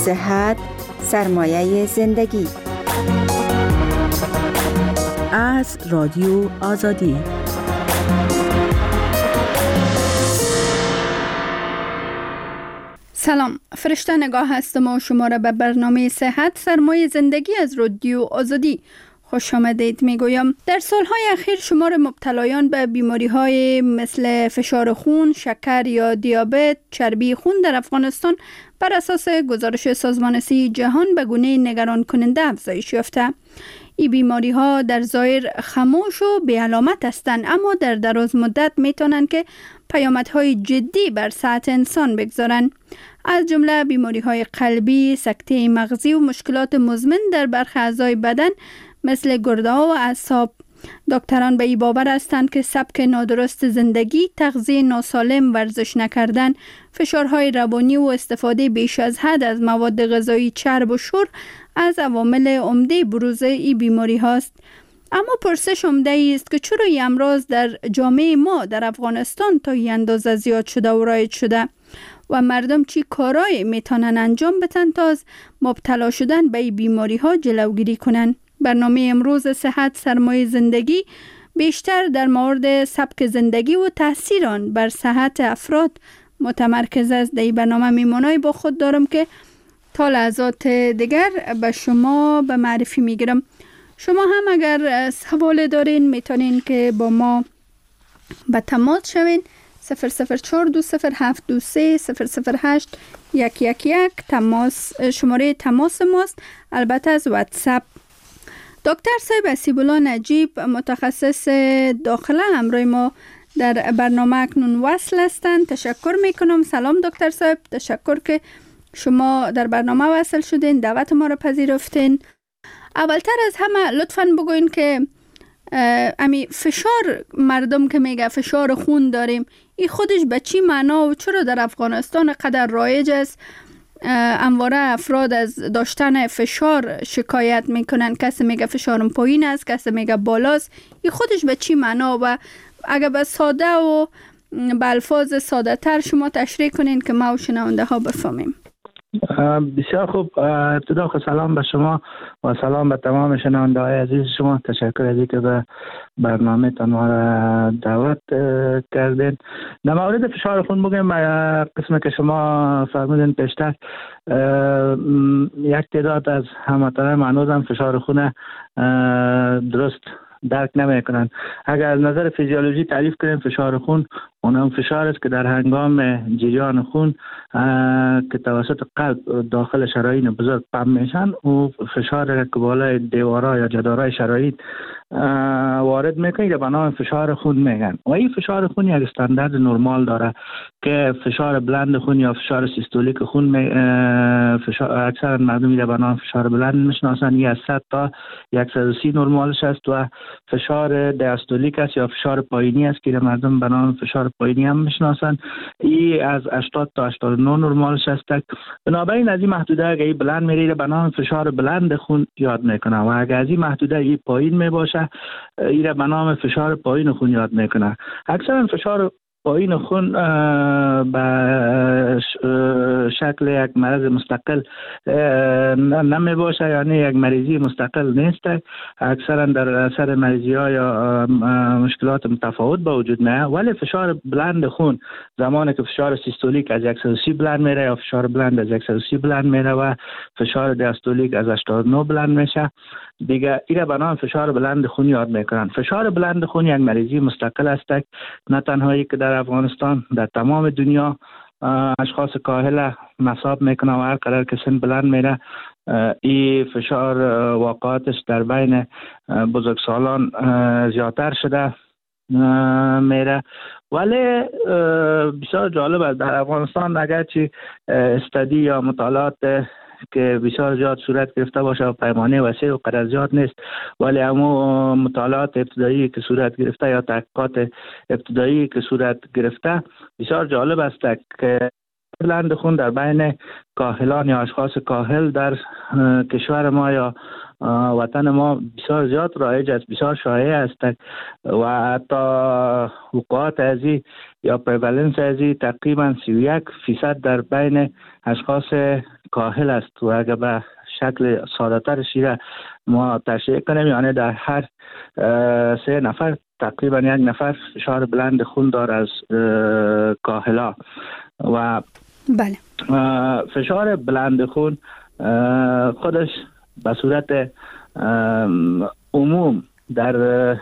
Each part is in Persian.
صحت سرمایه زندگی. از رادیو آزادی. سلام، فرشته نگاه هستم و شما را به برنامه صحت سرمایه زندگی از رادیو آزادی خوش آمدید میگویم. در سالهای اخیر شمار مبتلایان به بیماری‌های مثل فشار خون، شکر یا دیابت، چربی خون در افغانستان بر اساس گزارش سازمان صحت جهان به گونه نگران کننده افزایش یافته. این بیماری‌ها در ظاهر خاموش و بی علامت هستند، اما در دراز مدت میتونن که پیامدهای جدی بر صحت انسان بگذارن، از جمله بیماری‌های قلبی، سکته مغزی و مشکلات مزمن در برخی اعضای بدن مثل گرده‌ها و اعصاب. دکتران به این باور هستند که سبک نادرست زندگی، تغذیه ناسالم، ورزش نکردن، فشارهای روانی و استفاده بیش از حد از مواد غذایی چرب و شور از عوامل عمده بروز این بیماری هاست. اما پرسش عمده است که چرا این امراض در جامعه ما در افغانستان تا این اندازه زیاد شده و رایج شده و مردم چی کارایی میتونن انجام بدن تا از مبتلا شدن به این بیماری ها جلوگیری کنن. برنامه امروز صحت سرمایه زندگی بیشتر در مورد سبک زندگی و تاثیر آن بر صحت افراد متمرکز است. در این برنامه میمونای با خود دارم که تا لحظات دیگر به شما به معرفی میگیرم. شما هم اگر سوال دارین میتونین که با ما به تماس شوین. 0042723008111 تماس شماره تماس ماست، البته از واتساپ. دکتر صاحب اسیب‌الله نجیب متخصص داخله همراه ما در برنامه اکنون وصل هستند. تشکر میکنم. سلام دکتر صاحب، تشکر که شما در برنامه وصل شدین، دعوت ما را پذیرفتین. اولتر از همه لطفاً بگوین که امی فشار، مردم که میگه فشار خون داریم، این خودش به چی معنا و چرا در افغانستان قدر رایج است؟ انواره افراد از داشتن فشار شکایت میکنن، کسی میگه فشارم پایین است، کسی میگه بالاست. این خودش به چی معنا؟ و اگر به ساده و به الفاظ ساده تر شما تشریح کنین که ما و شنونده ها بفهمیم. بسیار خوب. ابتدا سلام به شما و سلام به تمام شنونده های عزیز شما. تشکر از اینکه به برنامه تان ما را دعوت کردین. در مورد فشار خون بگم، قسمی که شما فرمودین پیشتر، یک تعداد از هموطنان معنوز هم فشار خون درست درک نمی کنن. اگر نظر فیزیولوژی تعریف کنیم، فشار خون اون فشار است که در هنگام جریان خون که توسط قلب داخل شرايين بزرگ پمپ میشن، او فشار که بالای دیوارا یا جدارای شرايين وارد میکنه به نام فشار خون میگن. و این فشار خون یک استاندارد نرمال داره که فشار بلند خون یا فشار سیستولیک خون اکثر مردم میره به نام فشار بلند میشناسن. این از 100 تا 130 نرمالش است و فشار دیاستولیک است یا فشار پایینی است که مردم به نام فشار پایینی هم میشناسن. این از 80 تا 89 نرمالش است. بنابراین از این محدوده اگه بلند میره به نام فشار بلند خون یاد میکنه و اگه از این محدوده ای پایین میباشه ایره به نام فشار پایین خون یاد میکنه. اکثرا فشار پایین خون به شکل یک مرض مستقل نمی باشه، یعنی یک مریضی مستقل نیست. اکثرا در اثر مریضی ها یا مشکلات متفاوت به وجود میاد. ولی فشار بلند خون زمانی که فشار سیستولیک از 130 بلند میره یا فشار بلند از 130 بلند میره و فشار دیاستولیک از 89 بلند میشه، دیگه ایره به نام فشار بلند خون یاد میکنن. فشار بلند خون یک مریضی مستقل است، نه تنهایی که در افغانستان، در تمام دنیا اشخاص کاهل مصاب میکنه و هر قدر که سن بلند میره این فشار واقعاتش در بین بزرگسالان زیادتر شده میره. ولی بسیار جالب است در افغانستان اگرچه استادی یا مطالعات که بسیار زیاد صورت گرفته باشه و پیمانه وسیع و قدر زیاد نیست، ولی اما مطالعات ابتدایی که صورت گرفته یا تحقیقات ابتدایی که صورت گرفته بسیار جالب است که بلند خون در بین کاهلان یا اشخاص کاهل در کشور ما یا وطن ما بسیار زیاد رایج است، بسیار شایع است و حتی وقوعات ازی یا پریوالنس ازی تقریبا 31% در بین اشخاص کاهل است. و اگر به شکل ساده‌تر شیره ما تشریح کنیم، یعنی در هر 3 نفر تقریبا 1 نفر فشار بلند خون داره از کاهلا. و بله، فشار بلند خون خودش به صورت عموم در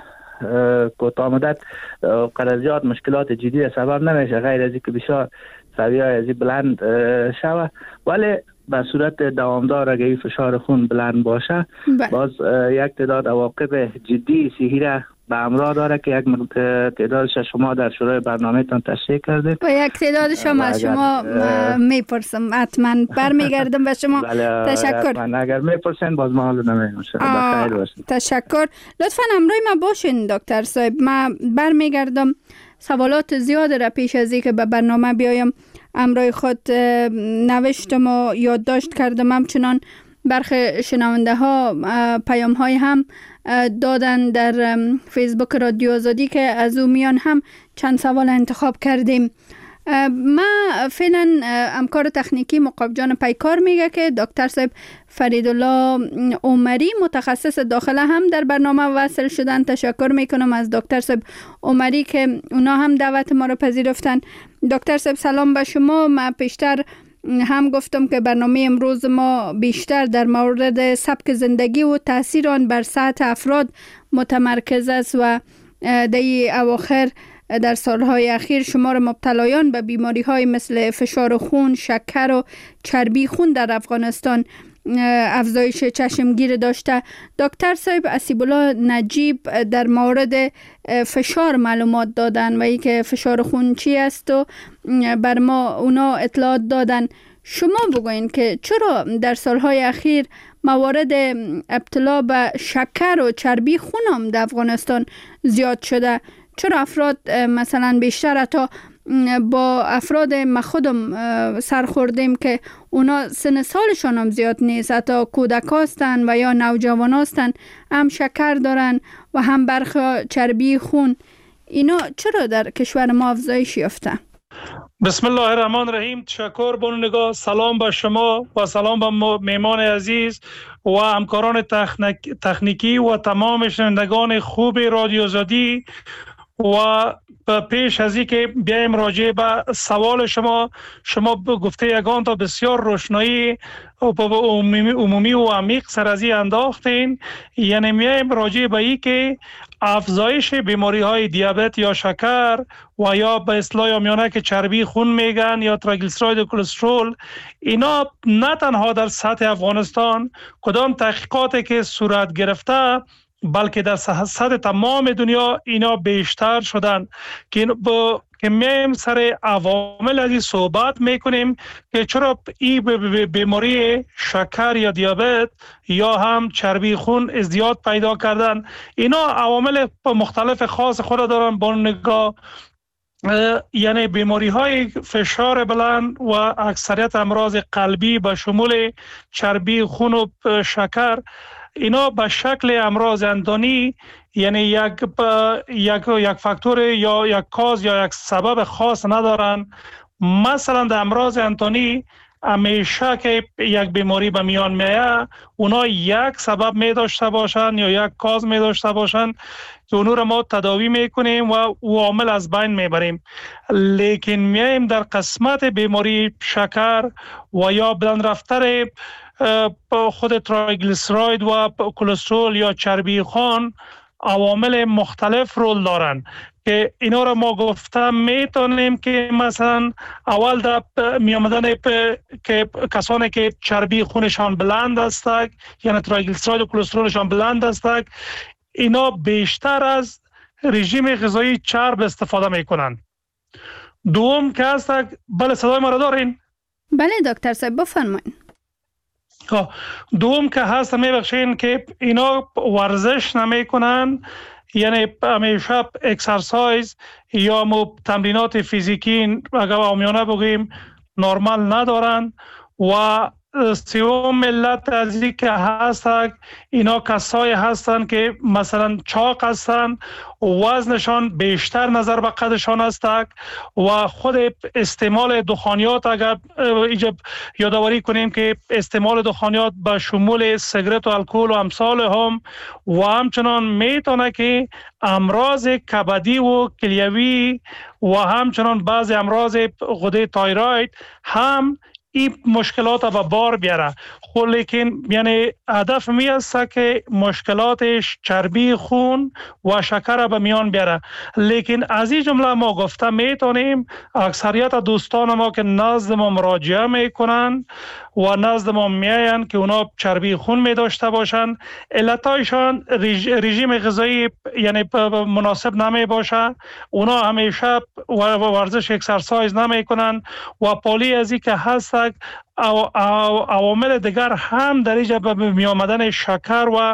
کوتاه مدت قدر زیاد مشکلات جدی سبب نمیشه، غیر از اینکه بسیار سویه ازی بلند شوه، ولی به صورت دوامدار اگه فشار خون بلند باشه باز یک تعداد عواقب جدی صحی را به همراه داره که یک تعدادش شما در شروع برنامه‌تان تشریح کرده و یک تعدادش هم از شما میپرسم، حتما برمیگردم به شما. تشکر. اگر میپرسین باز ما حالو نمیدونم. بخیر باشین. تشکر. لطفا همراه ما باشین دکتر صاحب. ما برمیگردم، سوالات زیاد را پیش از اینکه به برنامه بیایم همراه خود نوشتم و یادداشت کردم. همچنان برخی شنونده ها پیام های هم دادن در فیسبوک رادیو آزادی که از او میان هم چند سوال انتخاب کردیم. ما فعلا همکار تکنیکی مقاب جان پیکار میگه که دکتر صاحب فریدالله عمری متخصص داخله هم در برنامه وصل شدن. تشکر میکنم از دکتر صاحب عمری که اونا هم دعوت ما رو پذیرفتن. دکتر صاحب سلام به شما. ما پیشتر هم گفتم که برنامه امروز ما بیشتر در مورد سبک زندگی و تاثیر آن بر صحت افراد متمرکز است و در اواخر در سالهای اخیر شمار مبتلایان به بیماری‌های مثل فشار خون، شکر و چربی خون در افغانستان افزایش چشمگیر داشته. دکتر صاحب اسیب‌الله نجیب در مورد فشار معلومات دادن و اینکه فشار خون چی است و بر ما اونا اطلاعات دادن. شما بگوین که چرا در سالهای اخیر موارد ابتلا به شکر و چربی خون هم در افغانستان زیاد شده؟ چرا افراد مثلا بیشتر حتی با افراد ما خودم سرخوردیم که اونا سن سالشان هم زیاد نیست، حتی کودک هستن و یا نوجوان هستن، هم شکر دارن و هم برخی چربی خون. اینا چرا در کشور ما افزایش یافته؟ بسم الله الرحمن الرحیم. تشکر بانو. سلام به شما و سلام به میمان عزیز و همکاران تکنیکی و تمام شنوندگان خوب رادیو آزادی. و پیش از اینکه بیایم راجع به سوال شما گفته یگان تا بسیار روشنایی عمومی و عمیق سر از این انداختین. یعنی میایم راجع به این که افزایش بیماری های دیابت یا شکر و یا به اصطلاح عامیانه که چربی خون میگن یا تریگلیسیراید و کلسترول، اینا نه تنها در سطح افغانستان کدام تحقیقاتی که صورت گرفته بلکه در سطح تمام دنیا اینا بیشتر شدن که میایم سر عوامل از این صحبت میکنیم که چرا این بیماری شکر یا دیابت یا هم چربی خون ازدیاد پیدا کردن. اینا عوامل مختلف خاص خود دارن با نگاه، یعنی بیماری های فشار بلند و اکثریت امراض قلبی به شمول چربی خون و شکر، اینا به شکل امراض اندانی، یعنی یک فاکتور یا یک کاز یا یک سبب خاص ندارن. مثلا در امراض اندانی همیشه که یک بیماری به میان میاد اونا یک سبب می داشته باشن یا یک کاز می داشته باشن که اونو را ما تداوی میکنیم و او عامل از بین میبریم. لیکن میایم در قسمت بیماری شکر و یا بلند رفتن خود تریگلیسیراید و کلسترول یا چربی خون عوامل مختلف رول دارن که اینا را ما گفتم میتونیم که مثلا اول در می آمدن که کسانی که چربی خونشان بلند است، یعنی تریگلیسیراید و کلسترولشان بلند است، اینا بیشتر از رژیم غذایی چرب استفاده میکنن. دوم که هست، بله صدای ما را دارین؟ بله دکتر صاحب بفرمایید. دوم که هست میبخشین که اینا ورزش نمیکنن، یعنی همیشه اکسرسایز یا تمرینات فیزیکی اگر عامیانه بگیم نرمال ندارن و سوم ملت از این که هستند اینا کسایی هستند که مثلا چاق هستند، وزنشان بیشتر نظر به قدشان است و خود استعمال دخانیات، اگر یادآوری کنیم که استعمال دخانیات به شمول سیگرت و الکل و امثال هم و همچنان میتونه که امراض کبدی و کلیوی و همچنان بعضی امراض غده تایروید هم این مشکلات به بار بیاره. خب لیکن یعنی هدف می است که مشکلاتش چربی خون و شکر به میان بیاره. لیکن از این جمله ما گفته میتونیم اکثریت دوستان ما که نزد ما مراجعه میکنن و نزد ما میاین که اونا چربی خون می داشته باشن، علتایشان رژیم غذایی یعنی مناسب نمی باشه، اونا همیشه ورزش اکسرسایز نمی کنن و پالی از این که هست عوامل دیگر هم در اینجا به می آمدن شکر و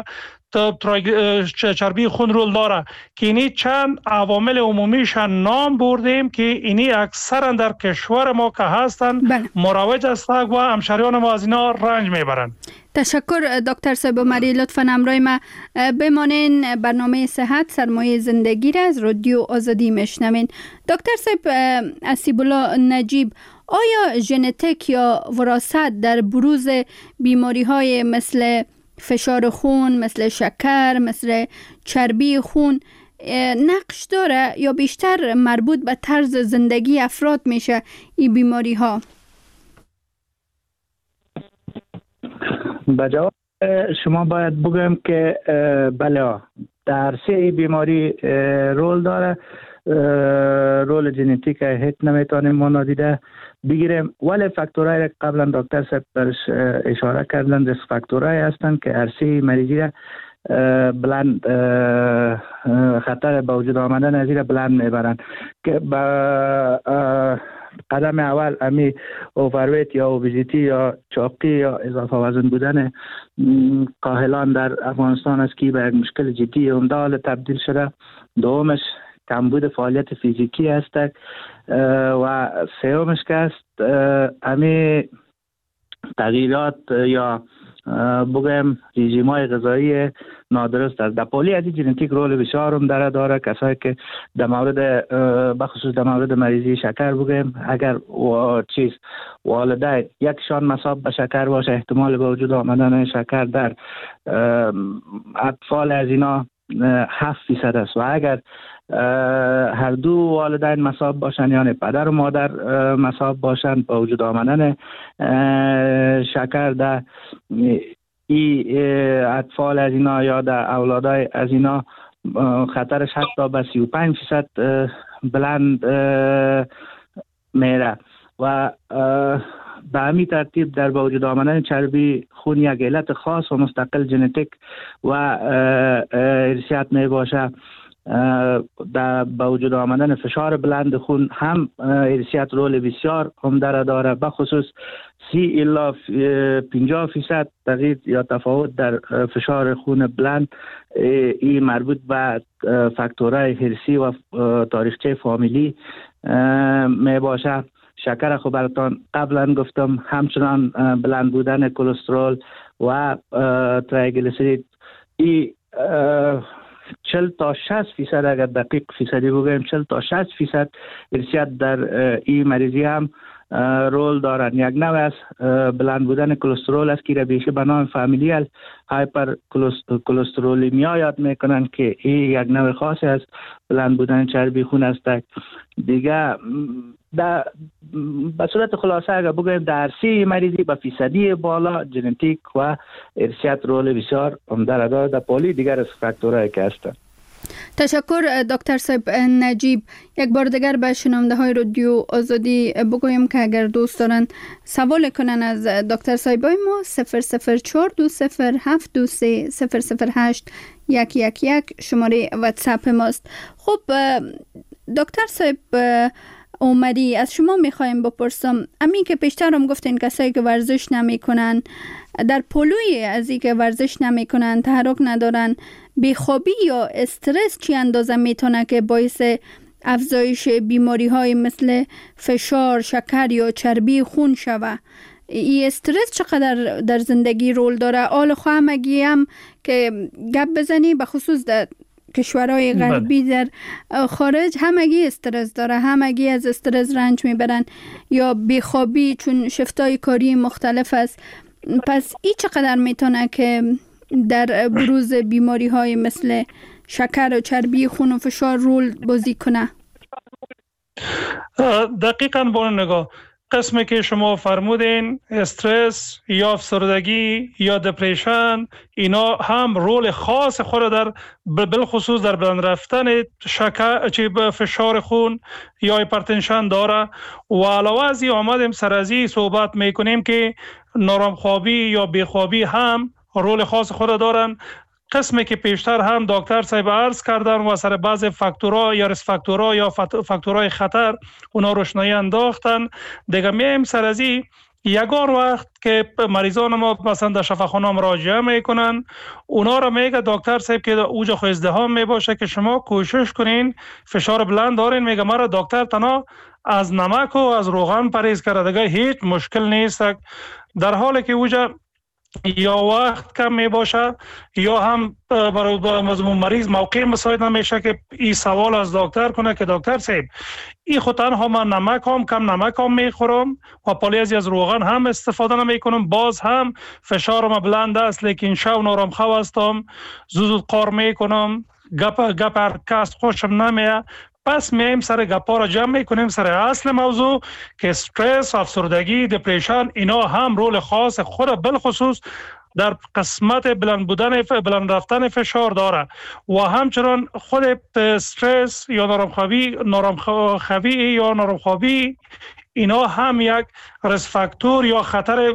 چربی خون رول داره که اینی چند عوامل عمومیش نام بردیم که اینی اکثرا در کشور ما که هستن مروج است و همشریان ما از اینا رنج میبرن. تشکر دکتر صاحب عمری، لطفاً همراه ما بمانین. برنامه صحت سرمایه زندگی را از رادیو آزادی میشنوین. دکتر صاحب اسیب‌الله نجیب، آیا ژنتیک یا وراثت در بروز بیماری های مثل فشار خون، مثل شکر، مثل چربی خون نقش داره یا بیشتر مربوط به طرز زندگی افراد میشه این بیماری ها؟ با جواب شما باید بگم که بله، در سه بیماری رول داره. رول ژنتیک هیچ نمیتونیم ما نادیده بگیریم، ولی فاکتورهای قبلا دکتر صاحب برش اشاره کردن ریسک فاکتورهای هستند که هر سه مریضی را بلند خطر به وجود آمدن از این بلند میبرند که با قدم اول امی اوورویت یا اوبیزیتی یا چاقی یا اضافه وزن بودن کاهلان در افغانستان است که به یک مشکل جدی عمده تبدیل شده. دومش کمبود فعالیت فیزیکی است و سومش که است امی تغییرات یا بگم رژیم‌های غذایی نادرست است. در پولی از ژنتیک رول بسیار هم داره. کسایی که در مورد بخصوص در مورد مریضی شکر بگم، اگر والدین یکشان مصاب به شکر باشه، احتمال به وجود آمدن شکر در اطفال از اینا 7% است و اگر هر دو والدین مصاب باشن یعنی پدر و مادر مصاب باشن، با وجود آمدن شکر در ای اطفال از اینا یا در اولادای از اینا خطرش حتی به 35% بلند میره و به همین ترتیب در با وجود آمدن چربی خون یک علت خاص و مستقل ژنتیک و ارثیات می باشه. در با وجود آمدن فشار بلند خون هم ارثیات رول بسیار عمده داره، بخصوص 30 الی 50% تغییر یا تفاوت در فشار خون بلند این مربوط به فاکتورهای ارثی و تاریخچه فامیلی می باشه. شکر خب براتون قبلا گفتم، همچنان بلند بودن کلسترول و تریگلیسیرید ای 40 تا 60% اگر دقیق فیصدی بگویم 40 تا 60% ارثیات در این مریضی هم رول دارن. یک نوع از بلند بودن کلسترول است که را بیشه به نام فامیلیال هایپر کلسترولمیا یاد میکنن که این یک نوع خاصی از بلند بودن چربی خون است. دیگه به صورت خلاصه اگر بگویم در سی مریضی به فیصدی بالا ژنتیک و ارثیات رول بسیار عمده داره. در پولی دیگر از فاکتورهایی که هستند. تشکر دکتر صاحب نجیب. یک بار دیگر به شنونده های رادیو آزادی بگویم که اگر دوست دارن سوال کنن از دکتر صاحب ما 004-207-23-008-111 شماره واتساپ ماست. خب دکتر صاحب عمری، از شما میخوایم بپرسم، امی که پیشتر هم گفتین کسایی که ورزش نمیکنن در پلوی از این که ورزش نمیکنن، تحرک ندارن، بیخوابی یا استرس چی اندازه میتونه که باعث افزایش بیماری های مثل فشار، شکر یا چربی خون شوه؟ این استرس چقدر در زندگی رول داره؟ آل همگی هم که گپ بزنی به خصوص در کشورهای غربی در خارج همگی استرس داره، همگی از استرس رنج میبرن یا بیخوابی چون شفتای کاری مختلف است. پس این چقدر میتونه که در بروز بیماری های مثل شکر و چربی خون و فشار رول بازی کنه؟ دقیقاً با نگاه قسمی که شما فرمودین، استرس یا افسردگی یا دپریشن، اینا هم رول خاص خود در بالخصوص در بلند رفتن شکر فشار خون یا هایپرتنشن داره. و علاوه از این آمدیم سر از این صحبت میکنیم که نارامخوابی یا بیخوابی هم رول خاص خود دارن. قسمی که پیشتر هم دکتر صاحب عرض کردن و سر بعض فاکتورها یا ریسک فاکتورها یا فاکتورهای خطر اونا روشنایی انداختن. دیگه میایم سر از این یگان وقت که مریضان ما مثلا در شفاخانه مراجعه میکنن، اونا را میگه دکتر صاحب که اوج خو ازدحام میباشه که شما کوشش کنین فشار بلند دارین، میگه مرا دکتر تنها از نمک و از روغن پرهیز کرده، دیگه هیچ مشکل نیست. در حالی که اوج یا وقت کم می باشه یا هم برای مریض موقع مساعد نمیشه که این سوال از دکتر کنه که دکتر صاحب این خود تنها من نمک هم کم نمک هم میخورم و پالیزی از روغن هم استفاده نمی کنم، باز هم فشارم بلند است لیکن شب نارم خواب هستم، زود قار میکنم، گپ کس خوشم نمیه. پس میایم سر گپا را جمع میکنیم سر اصل موضوع که استرس، افسردگی، دپریشن اینا هم رول خاص خود بالخصوص در قسمت بلند رفتن فشار داره و همچنان خود استرس یا نارامخوابی یا نارامخوابی اینا هم یک ریسک فاکتور یا خطر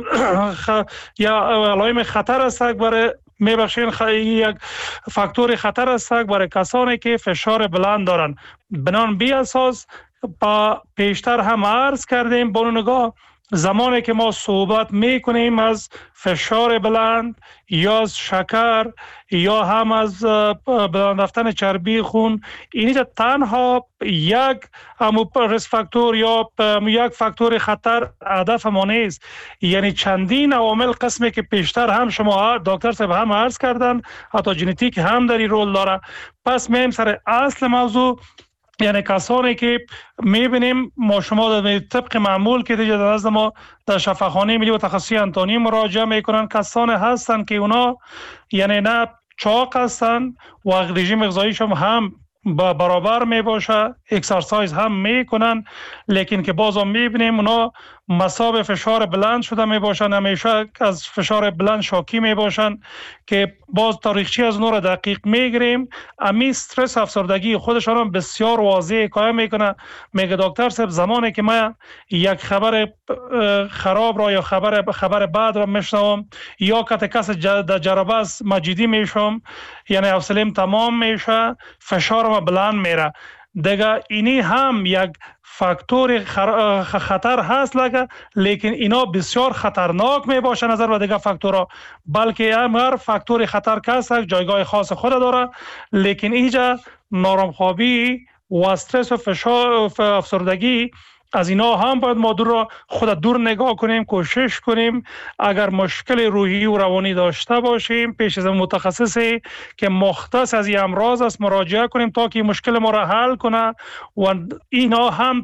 یا علائم خطر است برای یک فاکتور خطر است برای کسانی که فشار بلند دارند. بنان بی اساس پیشتر هم عرض کردیم با نگاه زمانی که ما صحبت میکنیم از فشار بلند یا از شکر یا هم از بلند رفتن چربی خون، اینی تنها یک ریسک فاکتور یا یک فاکتور خطر هدف ما نیست، یعنی چندین عوامل قسمی که پیشتر هم شما دکتر صاحب هم عرض کردن، حتی ژنتیک هم در این رول داره. پس میایم سر اصل موضوع، یعنی کسانی که میبینیم ما شما در طبق معمول که دیگه از ما در شفاخانه ملی و تخصصی انتونی مراجعه میکنن، کسانی هستن که اونا یعنی نه چاق هستن و رژیم غذاییشون هم برابر می باشه، اکسرسایز هم میکنن، لیکن که باز هم میبینیم اونا مصاب فشار بلند شده می باشن، همیشه از فشار بلند شاکی می باشن که باز تاریخچه از اونها را دقیق میگیریم. امی استرس افسردگی خودشان هم بسیار واضح کار میکنه. میگه دکتر صاحب زمانی که من یک خبر خراب را یا خبر بد را میشنوم یا کس در جرابه است مجیدی میشم، یعنی حوصله‌ام تمام میشه، فشارم بلند میره. دیگه اینی هم یک فاکتور خطر هست لیکن اینا بسیار خطرناک می باشه نظر به دیگه فاکتورها، بلکه هر فاکتور خطر که هست جایگاه خاص خود داره، لیکن اینجا نارامخوابی و استرس و فشار و افسردگی از اینا هم باید ما خود دور نگاه کنیم، کوشش کنیم اگر مشکل روحی و روانی داشته باشیم پیش از متخصصی که مختص از این امراض است مراجعه کنیم تا که مشکل ما را حل کنه. و اینا هم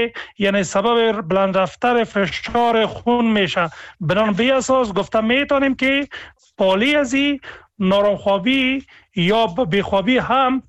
سبب بلند رفتن فشار خون میشه. بنابراین بی اساس گفته میتونیم که پالی از این نارامخوابی یا بیخوابی هم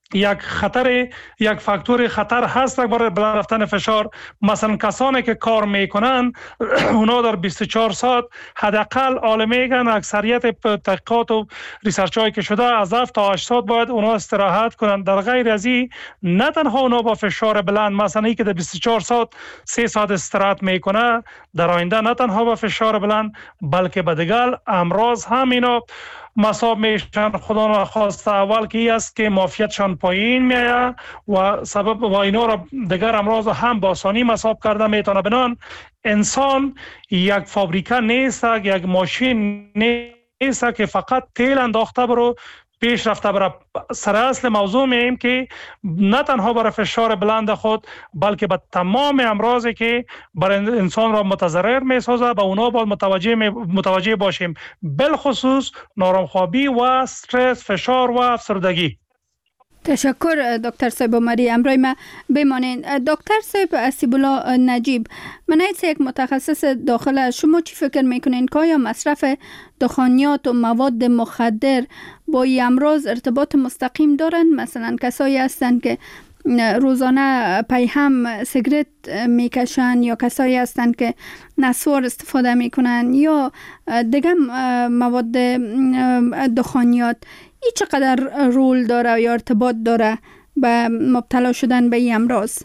یک فاکتور خطر هست برای بلند رفتن فشار. مثلا کسانی که کار میکنن اونا در 24 ساعت حداقل میگن اکثریت تحقیقات و ریسرچ هایی که شده از 7 تا 8 ساعت باید اونا استراحت کنن. در غیر از این نه تنها اونا با فشار بلند، مثلا ای که در 24 ساعت 3 ساعت استراحت میکنه در آینده نه تنها با فشار بلند بلکه به دیگر امراض هم اینا مصاب میشن. خدا نخواسته اول که است که معافیتشان پایین میاد و سبب و اینا را دیگر امراض هم با آسانی مصاب کرده میتونه. بنان انسان یک فابریکه نیست، یک ماشین نیست که فقط تیل انداخته برو پیش رفته برای سر اصل موضوع میایم که نه تنها برای فشار بلند خود بلکه به تمام امراضی که برای انسان را متضرر میسازه به اونا باید متوجه باشیم، بالخصوص نارامخوابی و استرس، فشار و افسردگی. تشکر دکتر صاحب عمری. امروی ما بمانین. دکتر صاحب اسیب‌الله نجیب، من یک متخصص داخل، شما چی فکر میکنین که آیا مصرف دخانیات و مواد مخدر با این امراض ارتباط مستقیم دارن؟ مثلا کسایی هستن که روزانه پی هم سیگرت میکشن، یا کسایی هستن که نسوار استفاده میکنن، یا دیگه مواد دخانیات، این چقدر رول داره یا ارتباط داره به مبتلا شدن به این امراض؟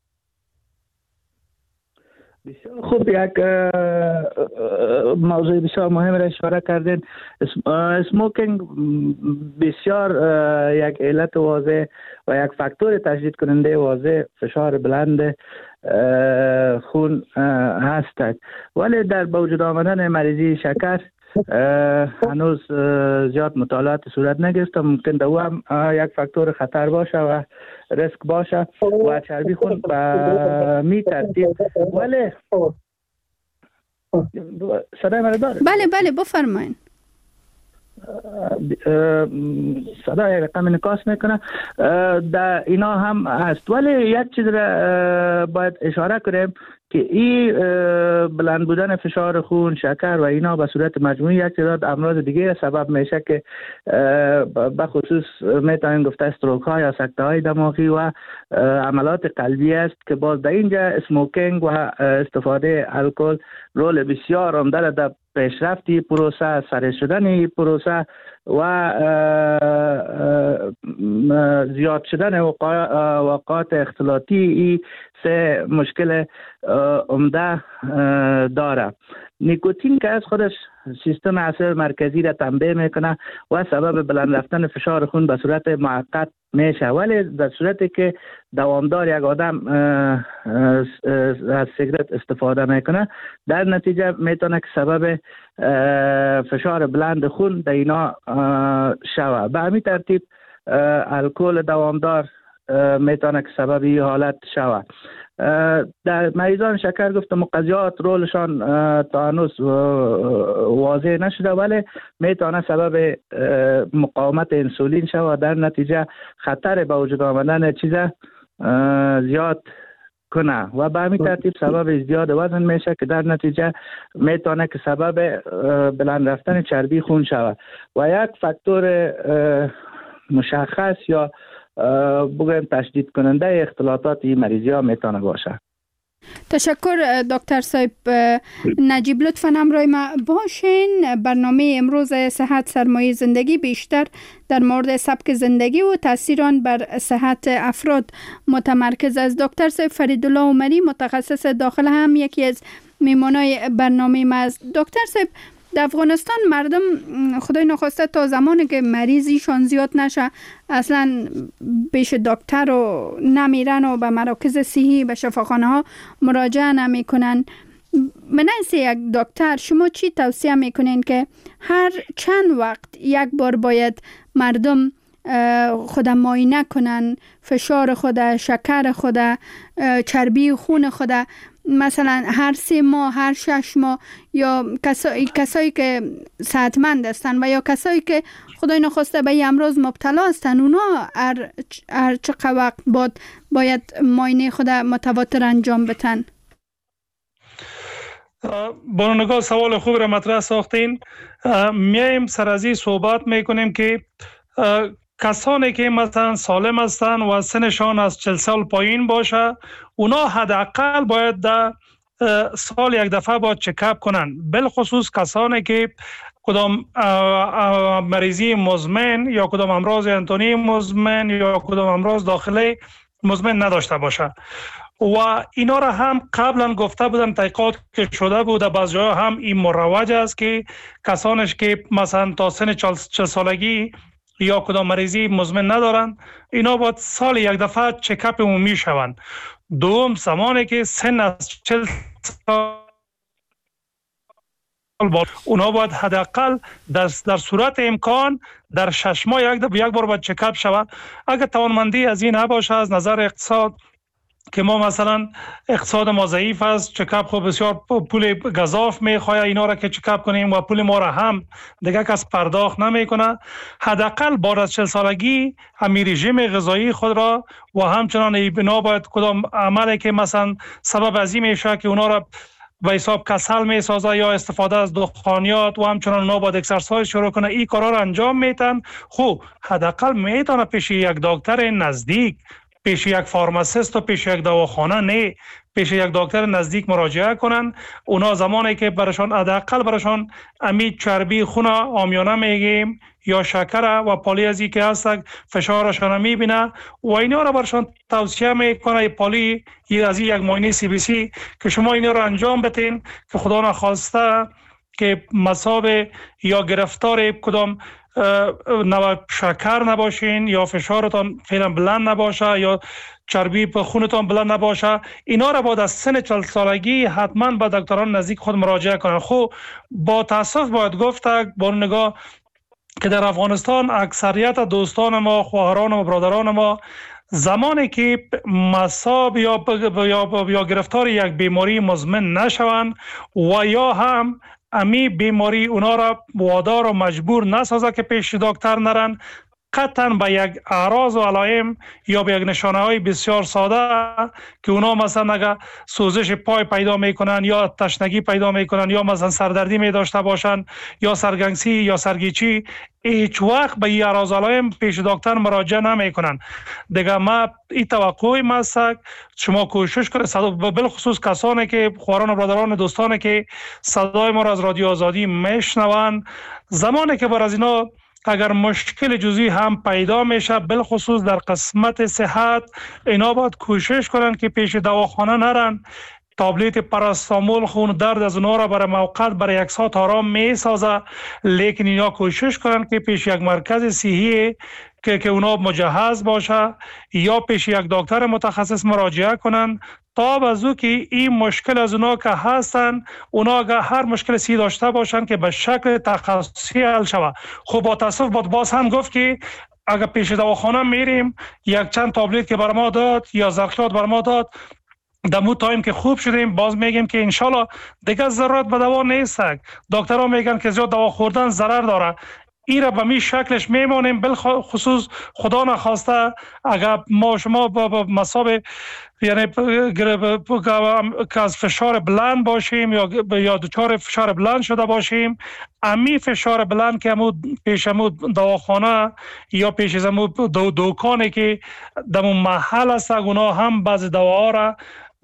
بسیار خوب، یک موضوع بسیار مهم را اشاره کردین. اسموکینگ بسیار یک علت واضح و یک فاکتور تشدید کننده واضح فشار بلند خون هستند، ولی در با وجود آمدن مریضی شکر هنوز زیاد مطالعات صورت نگرفته. ممکن ده هم یک فاکتور خطر باشه و ریسک باشه و چربی خون به می ترتیب. ولی صدای من داره؟ بله بفرمایید. صدای رقم انعکاس میکنه. در اینا هم هست، ولی یک چیز را باید اشاره کنیم که این بلند بودن فشار خون، شکر و اینا به صورت مجموعی یک تعداد امراض دیگه سبب میشه که به خصوص میتونیم گفته استروک ها یا سکته های دماغی و عملات قلبی است که باز در اینجا اسموکینگ و استفاده الکل رول بسیار عمده در پیشرفتی پروسه، سریع شدن پروسه و زیاد شدن واقعات اختلاطی ای سه مشکل عمده داره. نیکوتین که از خودش سیستم عصبی مرکزی را تنبیه میکنه و سبب بلند رفتن فشار خون به صورت موقت میشه، ولی در صورتی که دوامدار یک آدم از سیگرت استفاده میکنه در نتیجه میتونه که سبب فشار بلند خون در اینا شوه. به همین ترتیب الکل دوامدار میتونه که سبب این حالت شوه. در مریضان شکر گفتم مقضیات رولشان تا هنوز واضح نشده، ولی میتونه سبب مقاومت انسولین شود، در نتیجه خطر به وجود آمدن چیز زیاد کنه و به همین ترتیب سبب ازدیاد وزن میشه که در نتیجه میتونه که سبب بلند رفتن چربی خون شود و یک فاکتور مشخص یا بگویم تشدید کننده اختلاطات این مریضی ها میتونه باشه. تشکر دکتر صاحب نجیب. لطفاً همراه ما باشین. برنامه امروز صحت سرمایه زندگی بیشتر در مورد سبک زندگی و تاثیر آن بر صحت افراد متمرکز است. دکتر صاحب فریدالله عمری متخصص داخل هم یکی از میمانای برنامه ما است. دکتر صاحب، در افغانستان مردم خدای نخواسته تا زمانی که مریضیشان زیاد نشه اصلا پیش دکتر رو نمیرن و به مراکز صحی به شفاخانه ها مراجعه نمی کنن. من از یک دکتر شما چی توصیه میکنین که هر چند وقت یک بار باید مردم خود معاینه کنن، فشار خود، شکر خود، چربی خون خود، مثلا هر 3 ماه، هر 6 ماه، یا کسایی که صحتمند هستن و یا کسایی که خدای نخواسته به این امراض مبتلا هستن، اونا هر چقدر وقت باید معاینه خود متواتر انجام بدن؟ بانوگاه سوال خوب را مطرح ساختین. میایم سر از این صحبت میکنیم که کسانی که مثلا سالم هستند و سنشان از 40 سال پایین باشه، اونا حداقل باید در سال یک دفعه باید چکاپ کنن، بالخصوص کسانی که کدام مریضی مزمن یا کدام امراض انتونی مزمن یا کدام امراض داخلی مزمن نداشته باشه. و اینا را هم قبلا گفته بودم، تحقیقات که شده بود بعضی جاها هم این مروج است که کسانش که مثلا تا سن 40 سالگی یا کدام مریضی مزمن ندارن، اینا باید سال یک دفعه چکاپ عمومی شوند. دوم، زمانی که سن از 40 سال اونا باید حداقل در صورت امکان در 6 ماه یک بار باید چکاپ شود. اگر توانمندی از این نباشه از نظر اقتصاد که ما مثلا اقتصاد ما ضعیف است، چکاپ خب بسیار پول گزاف میخواه اینا را که چکاپ کنیم و پول ما را هم دیگه کس پرداخت نمیکنه، حداقل بعد از 40 سالگی همین رژیم غذایی خود را و همچنان بنا باید کدام عملی که مثلا سبب از این میشه که اونا را به حساب کسل می سازه یا استفاده از دخانیات و همچنان اونا باید اکسرسایز شروع کنه، این کارا را انجام میتن. خب حداقل میتونه پیش یک دکتر نزدیک، پیش یک فارماسیست و پیش یک دواخانه، نه پیش یک دکتر نزدیک مراجعه کنن. اونا زمانی که برشان حداقل برشان امی چربی خون عامیانه میگیم یا شکر و پالی از که هست فشارشان میبینه و اینا را برشان توصیه میکنه پالی از یک معاینه CBC که شما اینا را انجام بدین که خدا نخواسته که مصاب یا گرفتار کدام شکر نباشین یا فشارتان فعلا بلند نباشه یا چربی په خونتان بلند نباشه. اینا را بعد از سن 40 سالگی حتما به دکتران نزدیک خود مراجعه کنن. خب با تاسف باید گفت با نگاه که در افغانستان اکثریت دوستان ما، خواهران و برادران ما زمانی که مصاب یا گرفتار یک بیماری مزمن نشوند و یا هم امی بیماری اونا را وادار و مجبور نسازه که پیش دکتر نرن، قطعا به یک اعراض و علائم یا به یک نشانه های بسیار ساده که اونا مثلا اگر سوزش پای پیدا میکنن یا تشنگی پیدا میکنن یا مثلا سردردی می داشته باشن یا سرگنگسی یا سرگیچی، هیچ وقت به این اعراض و علائم پیش دکتر مراجعه نمیکنن. دیگه ما این توقعی ماست شما کوشش کنید، بالخصوص کسانی که خواران و برادران دوستانی که صدای ما را از رادیو آزادی میشنوند، زمانی که بر از اینا اگر مشکل جزئی هم پیدا میشه بالخصوص در قسمت صحت، اینا باید کوشش کنن که پیش دواخانه نرن. تابلت پاراستامول خون درد از اونا را برای موقت برای 1 ساعت آرام میسازه، لیکن اینا کوشش کنن که پیش یک مرکز صحی که اونا مجهز باشه یا پیش یک دکتر متخصص مراجعه کنن تا بازو که این مشکل از اونا که هستن اونا اگر هر مشکل صحی داشته باشن که به شکل تخصصی حل شود. خب با تاسف باز هم گفت که اگر پیش دواخانه میریم یک چند تابلت که بر ما داد یا زرخیات بر ما داد، دمو تایم که خوب شدیم باز میگیم که انشالله دیگه ضرورت به دوا نیست. دکترها میگن که زیاد دوا خوردن ضرر داره. این را به می شکلش میمونیم، بالخصوص خدا نخواسته اگر ما شما با مصاب یعنی که از فشار بلند باشیم یا دچار فشار بلند شده باشیم، امی فشار بلند که پیش دواخانه یا پیش دکانی که در محل است اونا هم بعض دواها را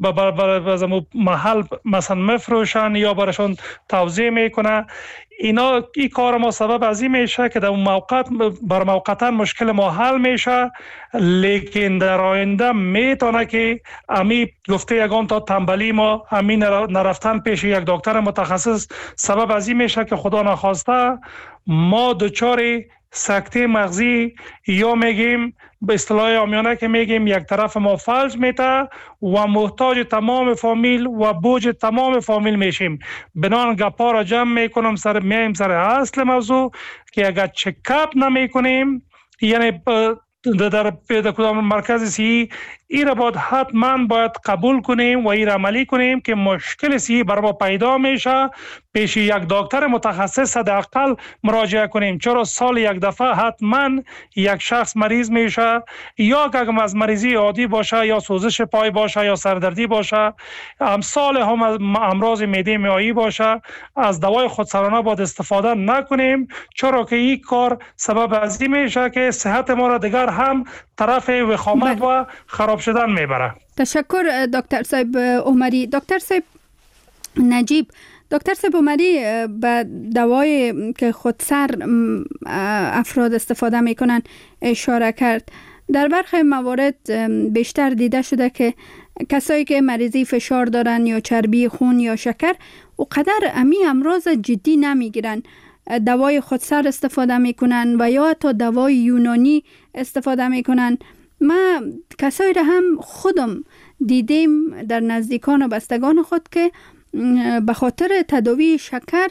به محل مثلا مفروشن یا برشان توزیع میکنه. اینا این کار ما سبب از این میشه که در اون موقتا مشکل ما حل میشه، لیکن در آینده میتونه که امی گفته یگان تا تنبلی ما همین نرفتن پیش یک دکتر متخصص سبب از این میشه که خدا نخواسته ما دچار سکته مغزی یا میگیم به اصطلاح عامیانه که میگیم یک طرف ما فلج میته و محتاج تمام فامیل و بوج تمام فامیل میشیم. بنان گپا را جمع میکنم سر اصل موضوع که اگر چکاپ نمیکنیم یعنی در کدام مرکز صحی این را باید قبول کنیم و این را عملی کنیم که مشکل صحی بر ما پیدا میشه پیش یک دکتر متخصص حداقل مراجعه کنیم، چرا سال یک دفعه حتما یک شخص مریض میشه یا اگر از مریضی عادی باشه یا سوزش پای باشه یا سردردی باشه، امثال هم امراض معده معایی باشه، از دوای خودسرانه باید استفاده نکنیم، چرا که این کار سبب از این میشه که صحت ما را دیگر هم طرف وخامت و خراب شدن میبره. تشکر دکتر صاحب عمری. دکتر صاحب نجیب، دکتر صاحب عمری به دوای که خودسر افراد استفاده میکنن اشاره کرد. در برخی موارد بیشتر دیده شده که کسایی که مریضی فشار دارن یا چربی خون یا شکر و قدر امی امراض جدی نمیگیرن، دوای خودسر استفاده میکنن و یا حتی دوای یونانی استفاده میکنن. ما کسایی را هم خودم دیدیم در نزدیکان و بستگان خود که به خاطر تداوی شکر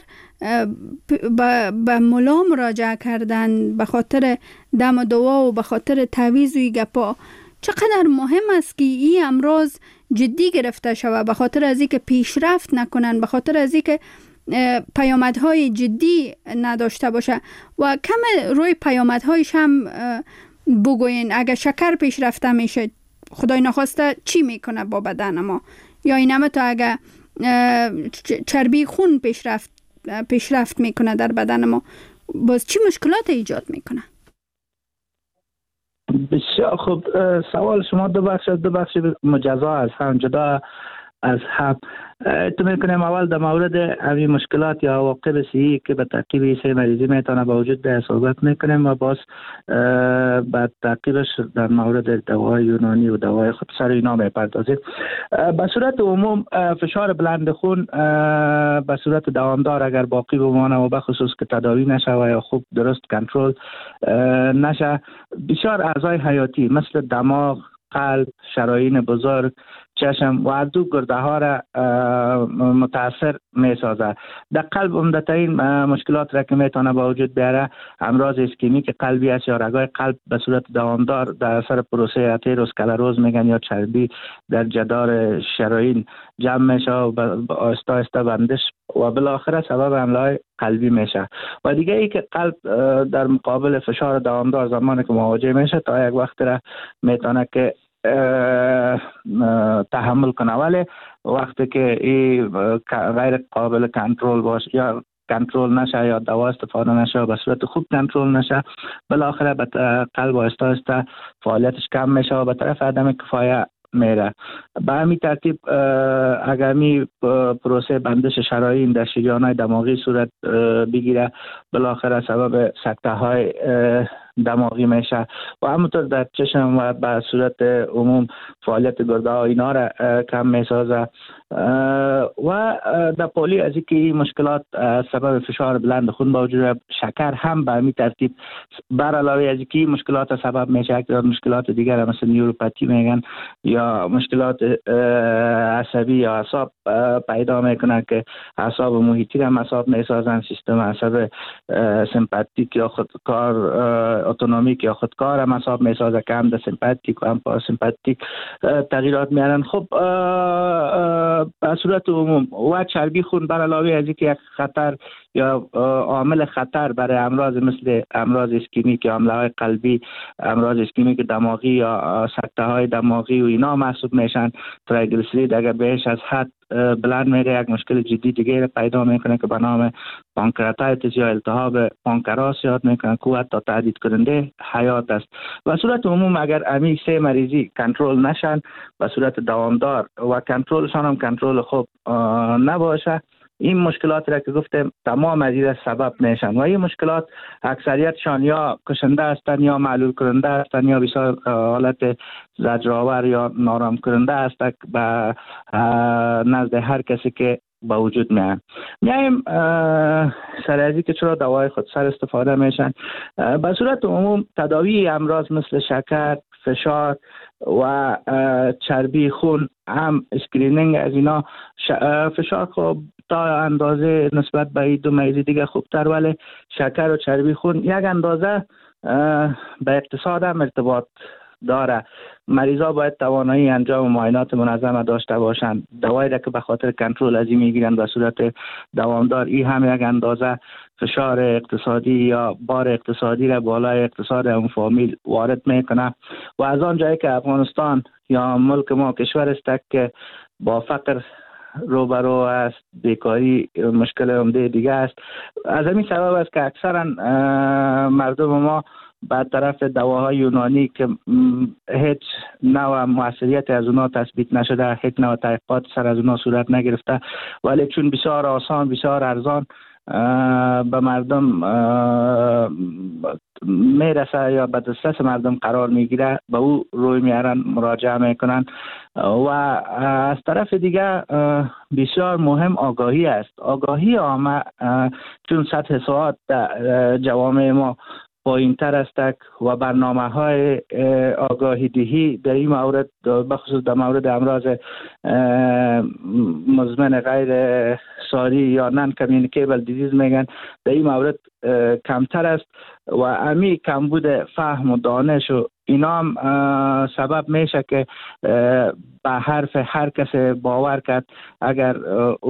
به ملا مراجعه کردن، به خاطر دم و دوا و به خاطر تعویض و گپا. چقدر مهم است که این امراض جدی گرفته شود، به خاطر از اینکه پیشرفت نکنن، به خاطر از اینکه پیامدهای جدی نداشته باشه. و کم روی پیامدهایش هم بگوین. اگر شکر پیشرفته میشه، خدای نخواسته چی میکنه با بدن ما؟ یا اینم تو اگر چربی خون پیشرفت میکنه در بدن ما، باز چی مشکلات ایجاد میکنه؟ بسیار خوب. سوال شما دو بخش مجزا از هم، جدا از هم. تو میکنیم اول در مورد همین مشکلات یا عواقب صحی که به تعقیب سه مریضی میتونه با وجود بیاید صحبت میکنیم و باز بعد تعقیبش در مورد دوای یونانی و دوای خودسر اینا میپردازیم. به صورت عموم فشار بلند خون به صورت دوامدار اگر باقی بمانه و به خصوص که تداوی نشه و یا خوب درست کنترل نشه، بسیار اعضای حیاتی مثل دماغ، قلب، شرايين بزرگ، چشم و اردو گرده ها را متاثر می سازد. در قلب عمدترین مشکلات را که میتونه با وجود بیاره امراض اسکمیک قلبی است یا رگای قلب به صورت دوامدار در اثر پروسه اتروسکلروز میگن یا چربی در جدار شرايين جمع میشه و آهسته آهسته بندش و بالاخره سبب حمله های قلبی میشه. و دیگه ای که قلب در مقابل فشار دوامدار زمانی که مواجه میشه تا یک وقت را میتونه که تحمل کنه، ولی وقتی که این غیر قابل کنترل باشه یا کنترل نشه یا دوا استفاده نشه به صورت خوب کنترل نشه، بالاخره به قلب آهسته آهسته فعالیتش کم میشه و به طرف عدم کفایه میره. به همین ترتیب اگر می پروسه بندش شرايين در شریان‌های دماغی صورت بگیره، بالاخره سبب سکته های دماغی میشه و همونطور در چشم و به صورت عموم فعالیت گرده ها اینا را کم میسازه و در پولی از اینکه مشکلات سبب فشار بلند خون با وجود شکر هم به همین ترتیب بر علاوه از اینکه مشکلات سبب میشه که مشکلات دیگر مثل نیوروپاتی میگن یا مشکلات عصبی یا اعصاب پیدا میکنن که اعصاب محیطی هم اعصاب میسازن، سیستم عصب سمپاتیک یا خودکار اتونومیک یا خودکار هم اعصاب میسازه که هم در سمپاتیک و هم پاراسمپاتیک تغییرات میارن. خب به صورت عموم و چربی خون بر علاوه از اینکه یک خطر یا عامل خطر برای امراض مثل امراض اسکمیک یا حمله های قلبی، امراض اسکمیک دماغی یا سکته های دماغی و اینا محسوب میشن. تریگلیسیرید اگر بهش از حد بلند میره یک مشکل جدی دیگه را پیدا میکنه که به نام پانکراتایتس یا التهاب پانکراس یاد میکنه که حتی تهدید کننده حیات است. و صورت عموم اگر امی سه مریضی کنترل نشن به صورت دوامدار و کنترلشان هم کنترل خوب نباشه، این مشکلات را که گفتم تمام از این سبب میشن و این مشکلات اکثریتشان یا کشنده هستند یا معلول کننده هستند یا بسیار حالت زجرآور یا نارام کننده است به نزد هر کسی که با وجود میایم سر از که چرا دوای خودسر استفاده میشن. به صورت عموم تداوی امراض مثل شکر، فشار و چربی خون هم اسکرینینگ از اینا فشار خب تا اندازه نسبت به این دو مریضی دیگه خوبتر، ولی شکر و چربی خون یک اندازه به اقتصاد هم ارتباط داره. مریضا باید توانایی انجام معاینات منظم داشته باشند. دوایی را که به خاطر کنترل از این میگیرن به صورت دوامدار، این هم یک اندازه فشار اقتصادی یا بار اقتصادی را بالای اقتصاد اون فامیل وارد میکنه و از آن جایی که افغانستان یا ملک ما کشور است که با فقر روبرو است، بیکاری مشکل عمده دیگه است، از همین سبب است که اکثرا مردم ما به طرف دواهای یونانی که هیچ نوع موثریت از اونها تثبیت نشده، هیچ نوع تحقیقات سر از اونها صورت نگرفته، ولی چون بسیار آسان، بسیار ارزان به مردم میرسه یا به دسترس مردم قرار میگیره، به او روی میارن، مراجعه میکنن. و از طرف دیگه بسیار مهم آگاهی است. آگاهی عامه، چون سطح سواد در جوامع ما پایین‌تر است و برنامه‌های آگاهی دهی در این مورد بخصوص در مورد امراض مزمن غیر ساری یا نان کامیونیکیبل دیزیز میگن در این مورد کمتر است و امی کمبود فهم و دانش و اینا هم سبب میشه که به حرف هر کس باور کرد، اگر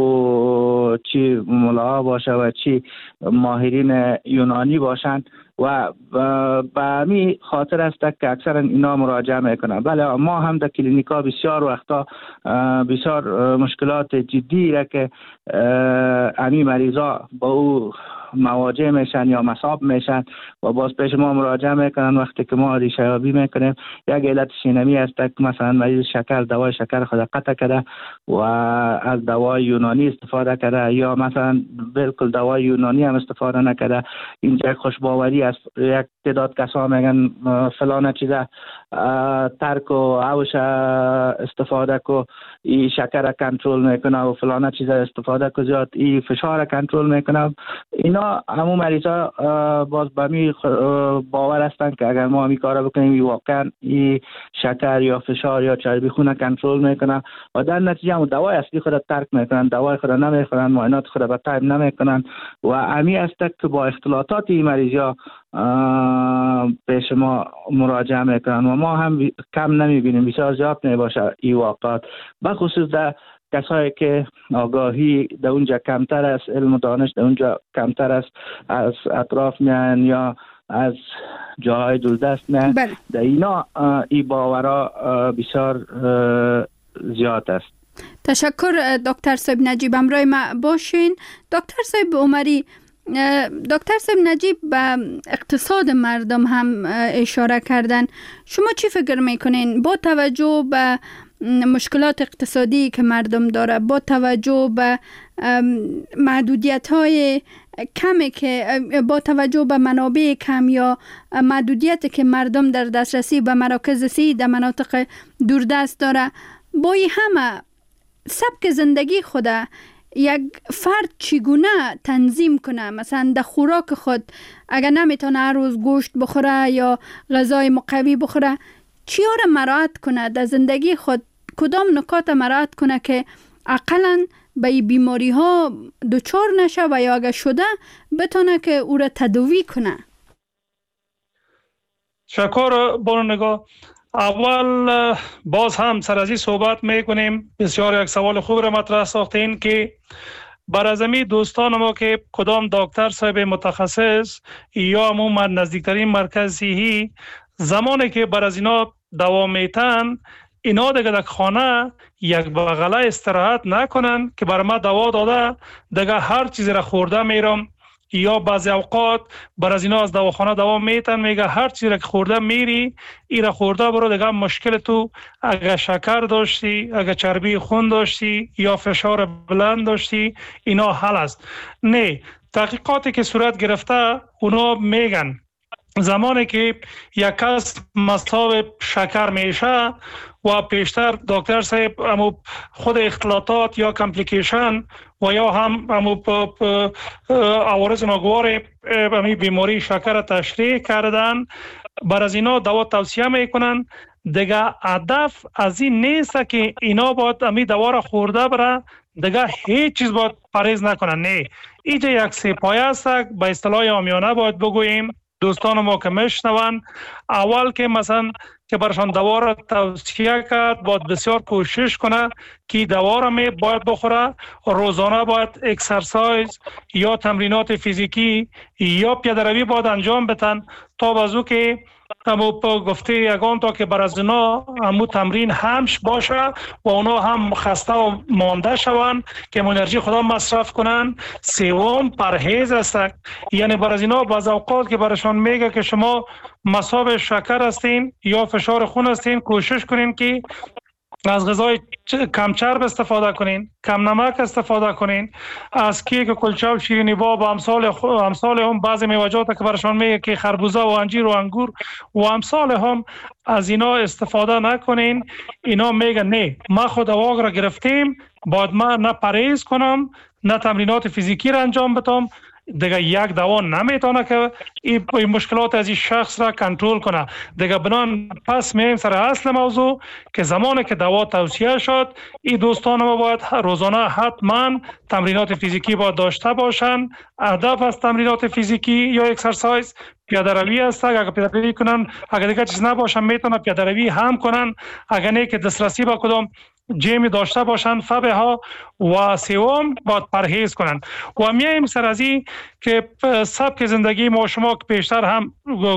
او چی ملاها باشه و چی ماهرین یونانی باشند و به همین خاطر است که اکثرا اینا مراجعه میکنن. بله ما هم در کلینیکا بسیار وقتا بسیار مشکلات جدی را که همین مریضا با او مواجه میشن یا مصاب میشن و باز پیش ما مراجعه میکنن. وقتی که ما ریشه یابی میکنیم یک علت شینمی است که مثلا مریض شکر دوای شکر خود قطع کرده و از دوای یونانی استفاده کرده یا مثلا بالکل دوای یونانی هم استفاده نکرده. اینجا خوشباوری است، یک تعداد کسا میگن فلان چیزا ترک و اوش استفاده کو این شکر کنترل میکنه و فلان چیزا استفاده کو زیاد این فشار کنترل میکنه. اینا همون مریضا باز به می باور هستن که اگر ما همین کارا بکنیم واقعا این شکر یا فشار یا چربی خون کنترل میکنه و در نتیجه هم دوای اصلی خود ترک میکنن، دوای خود نمیخورن، معاینات خود به تایید نمیکنن و همین است که با اختلاطات این مریضا پیش ما مراجعه میکنن و ما هم کم نمیبینیم، بسیار زیاد میباشه این واقعات، بخصوص در کسایی که آگاهی در اونجا کمتر است، علم و دانش در اونجا کمتر است، از اطراف میان یا از جاهای دوردست میان. در اینا این باورا بسیار زیاد است. تشکر دکتر صاحب نجیب، همراه ما باشین. دکتر صاحب عمری، دکتر صاحب نجیب به اقتصاد مردم هم اشاره کردن. شما چی فکر میکنین با توجه به مشکلات اقتصادی که مردم داره، با توجه به محدودیت های کمی که با توجه به منابع کم یا محدودیت که مردم در دسترسی به مراکز صحی در مناطق دوردست داره، با این همه سبک زندگی خود یک فرد چگونه تنظیم کنه؟ مثلا در خوراک خود اگر نمیتونه هر روز گوشت بخوره یا غذای مقوی بخوره، چی را مراعات کنه در زندگی خود؟ کدام نکات مراعات کنه که اقلاً به این بیماری ها دچار نشه و یا اگر شده بتونه که او را تداوی کنه؟ شکر بانو. اول باز هم سر از این صحبت میکنیم. بسیار یک سوال خوب را مطرح ساختین که بر از امی دوستان ما که کدام دکتر صاحب متخصص یا عموما نزدیکترین مرکز صحی زمانی که بر از اینا دوا میتن، اینا دیگه در خانه یک بغله استراحت نکنن که بر ما دوا داده دیگه هر چیزی را خورده میرم، یا بعضی اوقات بر از اینا از دواخانه دوا میتن میگه هر چیزی را که خورده میری ای را خورده برو دیگه مشکل تو اگه شکر داشتی، اگه چربی خون داشتی یا فشار بلند داشتی اینا حل است. نه، تحقیقاتی که صورت گرفته اونا میگن زمانی که یک کس مصاب شکر میشه و پیشتر دکتر صاحب خود اختلاطات یا کمپلیکیشن و یا هم عوارض ناگوار بیماری شکر تشریح کردن، بر از اینا دوا توصیه میکنن. دیگه هدف از این نیست که اینا باید امی دوا را خورده بره، دیگه هیچ چیز باید پرهیز نکنن. نه، اینجا یک سپایه است. به اصطلاح عامیانه باید بگوییم دوستان ما که میشنون، اول که مثلا که برشان دوا را توصیه کرد باید بسیار کوشش کنه که دوا را باید بخوره. روزانه باید اکسرسایز یا تمرینات فیزیکی یا پیاده‌روی باید انجام بدن تا بازو که گفته یگان تا که بر از اینا همو تمرین همش باشه و اونا هم خسته و مانده شوند که انرژی خدا مصرف کنن. سوم پرهیز است، یعنی بر از اینا بعض اوقات که برشان میگه که شما مصاب شکر هستین یا فشار خون هستین، کوشش کنین که از غذای کم چرب استفاده کنین، کم نمک استفاده کنین، از کیک و کلچه و شیرینی با امثال هم بعضی میوه‌جات که برشان میگه که خربوزه و انجیر و انگور و امثال هم از اینا استفاده نکنین. اینا میگن نه، ما خود دوا را گرفتیم باید ما نه پرهیز کنم نه تمرینات فیزیکی را انجام بدم، دیگه یک دوا نمیتونه که این مشکلات از این شخص را کنترل کنه. دیگه بنان پس میایم سر اصل موضوع که زمانی که دوا توصیه شد، این دوستان ما باید روزانه حتما تمرینات فیزیکی باید داشته باشن. هدف از تمرینات فیزیکی یا اکسرسایز پیاده روی است. اگر پیاده روی کنن، اگر دیگه چیز نباشه میتونه پیاده روی هم کنن. اگر نه که دسترسی با کدام جیم داشته باشن فبه ها. و سوم باید پرهیز کنن. و میایم سر از این که سبک زندگی ما شما که پیشتر هم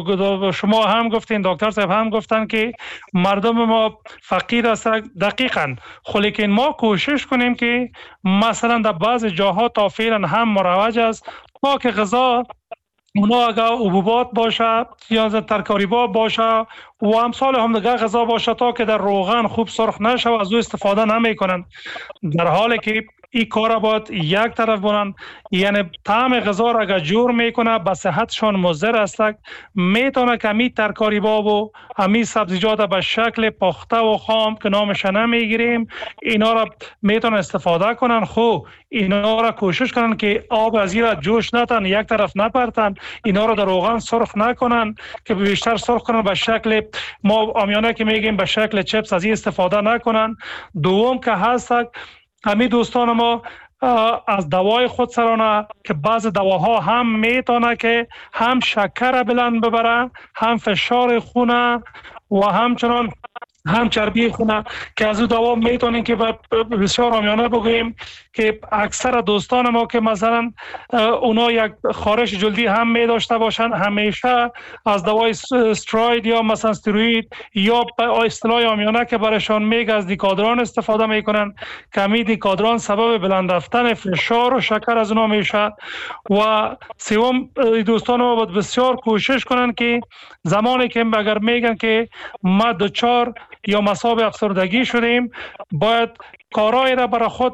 شما هم گفتین، دکتر صاحب هم گفتن که مردم ما فقیر است دقیقاً، لیکن ما کوشش کنیم که مثلا در بعض جاها تا فعلا هم مروج است تا که غذا اونا اگر حبوبات باشه یا ترکاری‌ها باشه و امثال هم دیگه غذا باشه تا که در روغن خوب سرخ نشه و از او استفاده نمی کنن، در حالی که این کار باید یک طرف بونن. یعنی طعم غذا را اگر جور میکنه به صحتشان مضر است، میتونه که امی ترکاری با و امی سبزیجات به شکل پخته و خام که نامش نمیگیریم اینا را میتونه استفاده کنن. خب اینا را کوشش کنن که آب از این را جوش نتن، یک طرف نپرتن، اینا را در روغن سرخ نکنن که بیشتر سرخ کنن به شکل ما آمیانه که میگیم به شکل چپس از این استفاده نکنن. دوم که هست همین دوستان ما از دوای خود سرانه که بعض دواها هم میتونه که هم شکر بلند ببره، هم فشار خونه و همچنان هم چربی خونه که از او دوا میتونیم که بسیار عامیانه بگوییم که اکثر دوستان ما که مثلا اونا یک خارش جلدی هم می داشته باشن، همیشه از دوای استروید یا مثلا استروید یا اصطلاح عامیانه که برشان میگه از دیکادران استفاده میکنن که همین دیکادران سبب بلند رفتن فشار و شکر از اونا میشه. و سوم دوستان ما باید بسیار کوشش کنن که زمانی که اگر میگن که ما دچار یا مصاب افسردگی شدیم باید کارهای را برای خود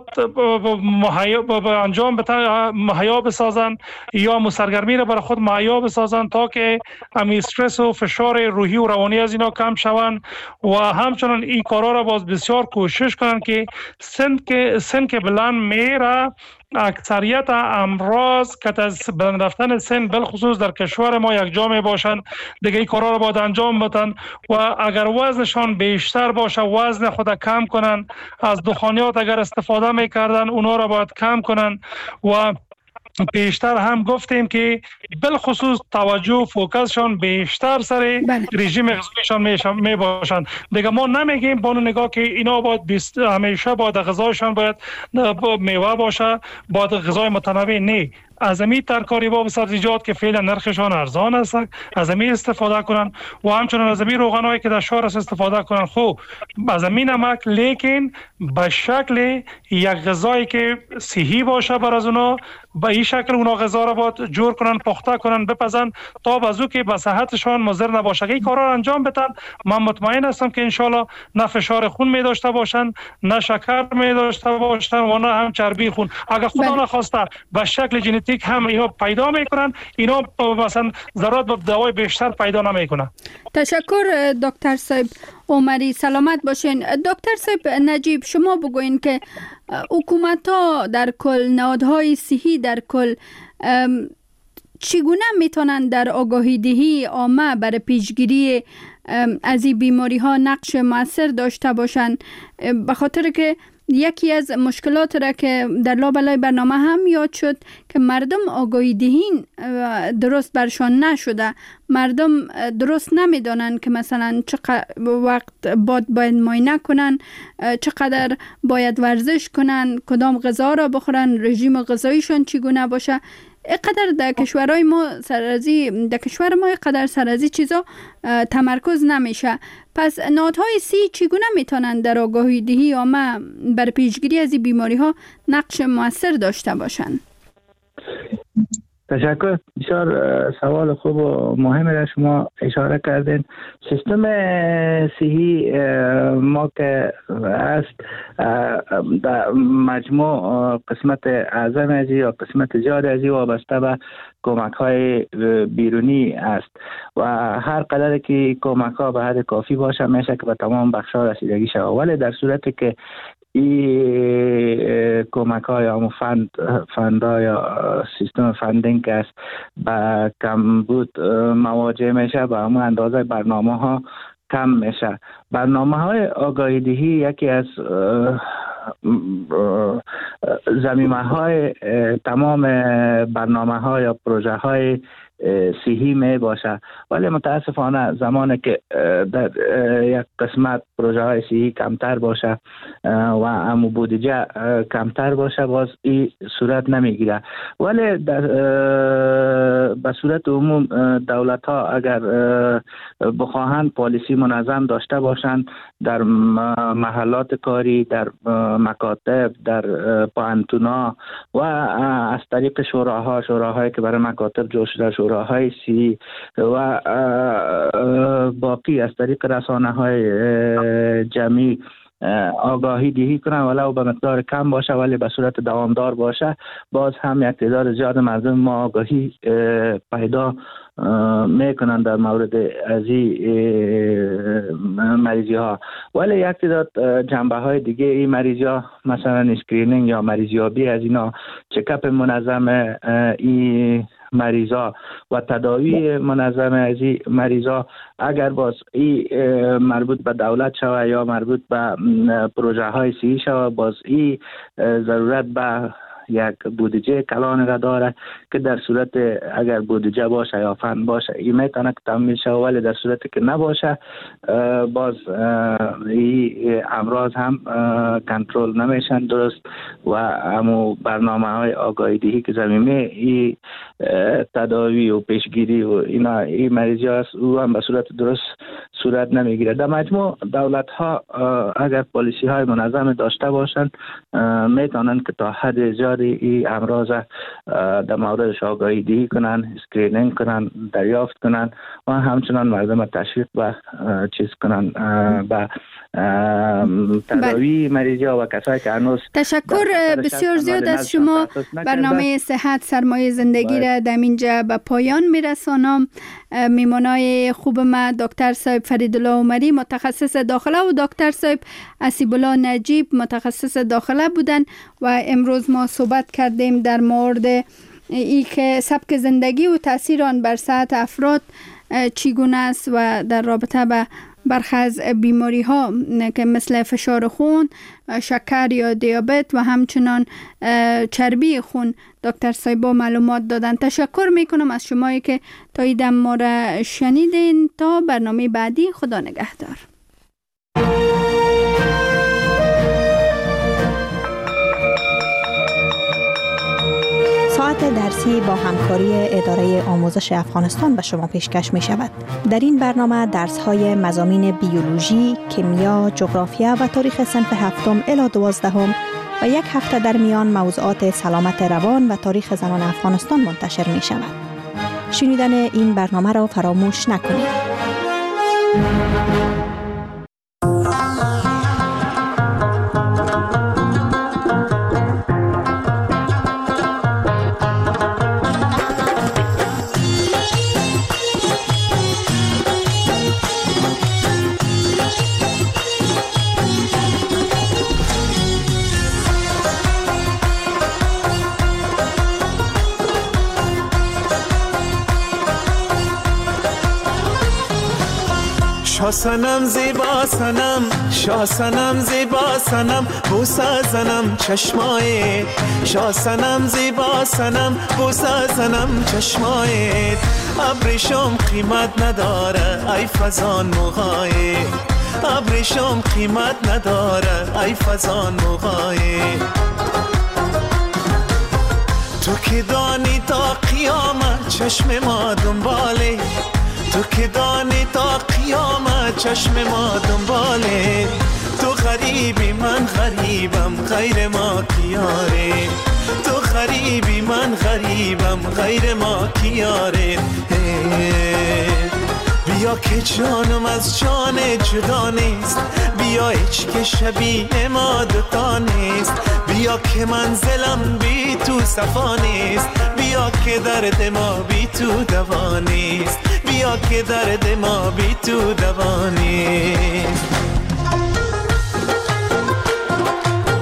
انجام مهیا بسازن یا سرگرمی را برای خود مهیا بسازن تا که همین استرس و فشار روحی و روانی از اینا کم شوند. و همچنان این کارها را باز بسیار کوشش کنن که سن که بلند میره اکثریت امراض که از بلند رفتن سن بالخصوص در کشور ما یک جا می باشند دیگه این کارا رو باید انجام بدن و اگر وزنشان بیشتر باشه وزن خود کم کنن، از دخانیات اگر استفاده میکردن اونا رو باید کم کنن و بیشتر هم گفتیم که بالخصوص توجه فوکسشان بیشتر سر رژیم غذایشان می باشند. دیگه ما نمیگیم با نگاه که اینا باید همیشه باید غذایشان باید میوه باشه، باید غذای متنوع، نه، از امی ترکاری با سبزیجات که فعلا نرخشان ارزان است از امی استفاده کنن و همچنان از امی روغنایی که در شهر است استفاده کنن. خب از امی نمک لیکن به شکل یک غذایی که صحی باشه بر از اونا، به این شکل اونا غذا را باید جور کنن، پخته کنن، بپزن تا بازو که به صحتشان مضر نباشه. این کارا را انجام بدن من مطمئن هستم که انشالله نه فشار خون می داشته باشن، نه شکر می داشته باشن و نه هم چربی خون. اگر خدا نخواسته به شکل ژنتیک هم اینا پیدا میکنن، اینا مثلا ضرورت به دوای بیشتر پیدا نمیکنن. تشکر دکتر صاحب عمری، سلامت باشین. دکتر صاحب نجیب، شما بگوین که حکومت ها در کل، نهادهای صحی در کل چگونه میتونن در آگاهی دهی عامه برای پیشگیری از این بیماری ها نقش مؤثر داشته باشن؟ به خاطر که یکی از مشکلات را که در لابلای برنامه هم یاد شد که مردم آگاهی دهین درست برشان نشده، مردم درست نمیدانند که مثلا چقدر وقت باید معاینه کنن، چقدر باید ورزش کنن، کدام غذا را بخورن، رژیم غذاییشان چگونه باشه. اینقدر در کشورهای ما در کشور ما اینقدر سرازی چیزا تمرکز نمیشه. پس نهادهای صحی چگونه میتونن در آگاهی دهی عامه بر پیشگیری از این بیماری ها نقش مؤثر داشته باشن؟ تشکر. بسیار سوال خوب و مهمی را شما اشاره کردین. سیستم صحی ما که است در مجموع قسمت اعظم ازی یا قسمت زیاد ازی وابسته به کمک های بیرونی است و هر قدر که کمک ها به حد کافی باشه میشه که به تمام بخش ها رسیدگی شود، ولی در صورتی که این کمک های همون فندا یا سیستم فندینگ که است با کمبود مواجه میشه، با همون اندازه برنامه ها کم میشه. برنامه های آگاهی دهی یکی از زمینه های تمام برنامه های یا پروژه های صحی می باشه، ولی متاسفانه زمانی که در یک قسمت پروژه های صحی کمتر باشه و امو بودجه کمتر باشه، باز این صورت نمیگیره. ولی به صورت عموم دولت ها اگر بخواهند پالیسی منظم داشته باشند در محلات کاری، در مکاتب، در پانتونا و از طریق شوراهایی که برای مکاتب جوش شده، شوراهای سی و باقی از طریق رسانه های جمعی آگاهی دهی کنن، ولو به مقدار کم باشه ولی به صورت دوامدار باشه، باز هم یک تعداد زیاد مردم ما آگاهی پیدا میکنن در مورد از این مریضی ها. ولی یک تعداد جنبه های دیگه این مریضی ها، مثلا اسکرینینگ یا مریضیابی از اینا، چکاپ منظم این مریضا و تداوی منظم از این مریضا، اگر باز این مربوط به دولت شوه یا مربوط به پروژه های صحی شوه، باز این ضرورت به یک بودجه کلان را داره که در صورت اگر بودجه باشه یا فند باشه این میتونه که تمویل شوه، ولی در صورتی که نباشه باز این امراض هم کنترل نمیشن درست و همو برنامه های آگاهی دهی که زمینه این تداوی و پیشگیری و اینا این مریضی هست او هم به صورت درست صورت نمیگیره. در مجموع دولت ها اگر پالیسی های منظم داشته باشند میتونن که تا حد زیاد این امراض در موردش آگاهی دهی کنن، اسکرینینگ کنن، دریافت کنن و همچنان مردم تشویق و چیز کنن به تداوی مریضی ها و کسایی که هنوز. تشکر بسیار زیاد از شما. برنامه صحت سرمایه زندگی را در اینجا به پایان میرسانم. میمانای خوب ما دکتر صاحب فریدالله عمری متخصص داخله و دکتر صاحب اسیب‌الله نجیب متخصص داخله بودن و امروز ما صحبت کردیم در مورد ای که سبک زندگی و تاثیر آن بر صحت افراد چگونه است و در رابطه به برخی از بیماری ها که مثل فشار خون، شکر یا دیابت و همچنان چربی خون دکتر صاحب معلومات دادن. تشکر میکنم از شمایی که تا این دم ما را شنیدین. تا برنامه بعدی، خدا نگهدار. ساعت درسی با همکاری اداره آموزش افغانستان به شما پیشکش می شود. در این برنامه درس های مضامین بیولوژی، کیمیا، جغرافیا و تاریخ صنف 7 الی 12 و یک هفته در میان موضوعات سلامت روان و تاریخ زنان افغانستان منتشر می شود. شنیدن این برنامه را فراموش نکنید. شاه صنم زیبا صنم، شاه صنم زیبا صنم، بوسه زنم چشمای. شاه صنم زیبا صنم، بوسه زنم چشمای. ابریشم قیمت نداره ای فزان موهای، ابریشم قیمت نداره ای فزان موهای. تو که دانی تا قیامت چشم ما دنباله، تو که دانی تا قیامت چشم ما دنباله. تو غریبی من غریبم غیر ما کیاره، تو غریبی من غریبم غیر ما کیاره. بیا که جانم از جان جدا نیست، بیا هیچ که شبیه ما دوتا نیست. بیا که منزلم بی تو صفا نیست، بیا که درد ما بی تو دوا نیست، بیا که درد ما بی تو دوا نیست.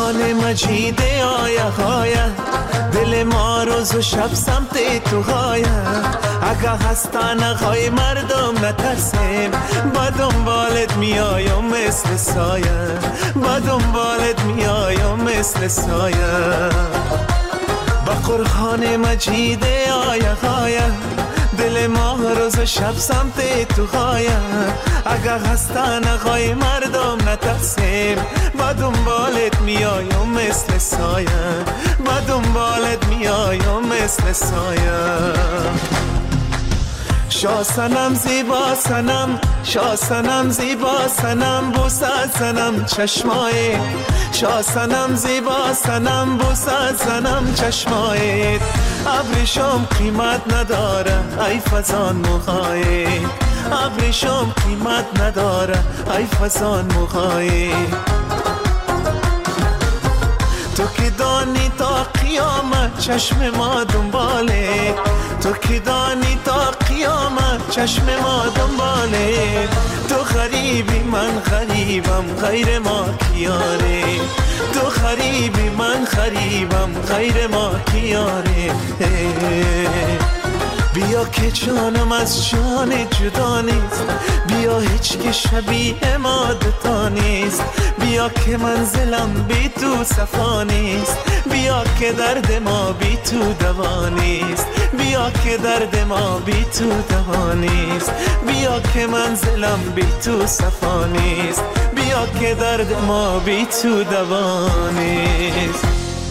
خانه مجید آیه خایه دل ما روز و شب سمت تو خایه اگه هستن خواهی مردم نترسیم با دنبالت میایم مثل سایه با دنبالت میایم مثل سایه با قرآن مجید آیه خایه دل ما روز شب سمت تو خایه اگه هستن خواهی مردم نترسیم با دنبالت میایم مثل سایه با دنبالت میایم مثل سایه شاه صنم زیبا صنم شاه صنم زیبا صنم بوسه صنم چشمای شاه صنم زیبا صنم بوسه صنم چشمای ابریشم قیمت نداره ای فزان موهای ابریشم قیمت نداره ای فزان موهای تو که دانی تا قیامت چشم ما دنباله تو که دانی تا قیامت چشم ما دنباله تو غریبی من غریبم غیر ما کیاره تو غریبی من غریبم غیر ما کیاره بیا که جانم از جان جدا نیست بیا هیچ که شبیه ما دوتا نیست بیا که منزلم بی تو صفا نیست بیا که درد ما بی تو دوا نیست بیا که درد ما بی تو دوا نیست بیا که منزلم بی تو صفا نیست بیا که درد ما بی تو دوا نیست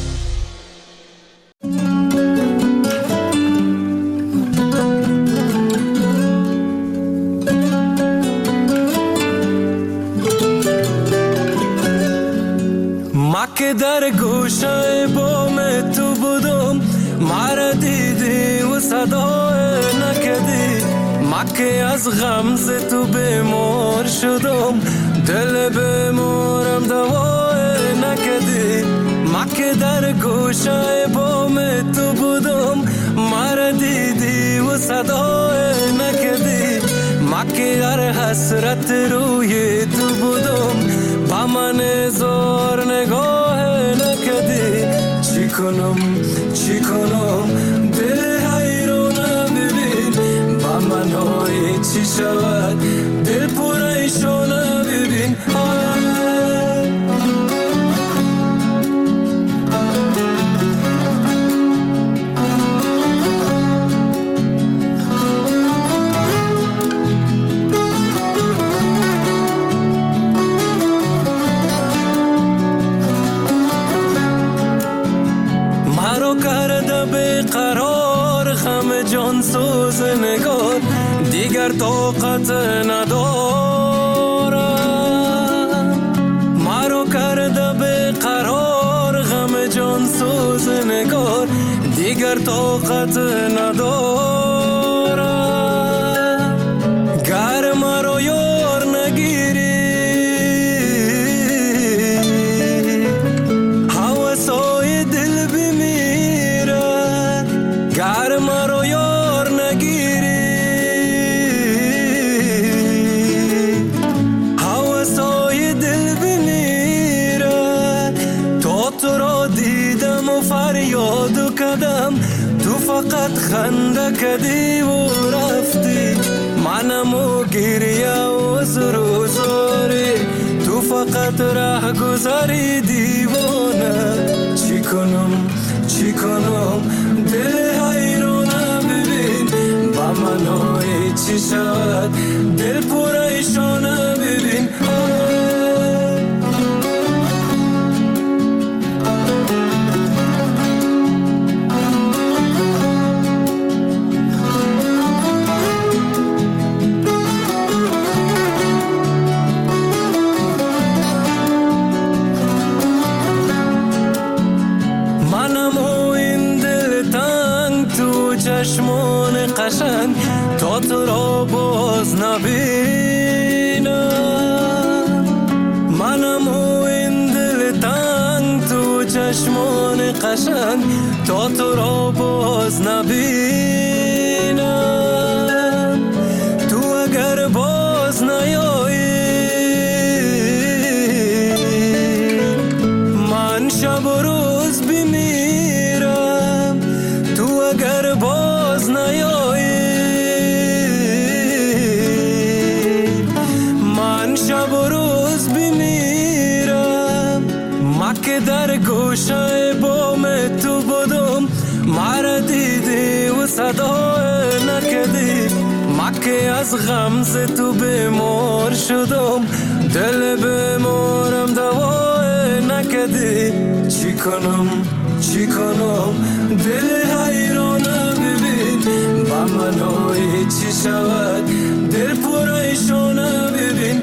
که در گوشه بام تو بودم مرا دیدی و صدای نکدی ما که از غمز تو بیمار شدم دل بیمارم دوای نکدی ما که در گوشه بام تو بودم مرا دیدی و صدای نکدی ما که هر حسرت روی تو بودم با من زار نگاه نکدی چی کنم دل حیرانم ببین با من های چی شود دل پریشانم ببین جان سوز نگار دیگر طاقت ندارم مرا کرده به قرار غم جان سوز نگار دیگر طاقت ندارم گر مرا یار نگیری هوسای دل بمیره گر مرا تو فقط خنده کدی و رفتی منمو گریه و زروزاری تو فقط راه گذاری دیوانه چی کنم دل حیرانه ببین با منای چی شد دل پریشانه ببین چشمان قشنگ تا تو را باز نبینم منم و این دل تنگ تو چشمان قشنگ تا تو را باز نبینم تو اگر باز نیایی من باز نیایی. من شب و روز بمیرم، ما که در گوشه بام تو بودم، مرا دیدی و صدا نکردی. ما که از غمز تو بیمار شدم، دل بیمارم دوا نکردی. چی کنم دل حیرانه ببین، با منای چی شود دل پریشانه ببین.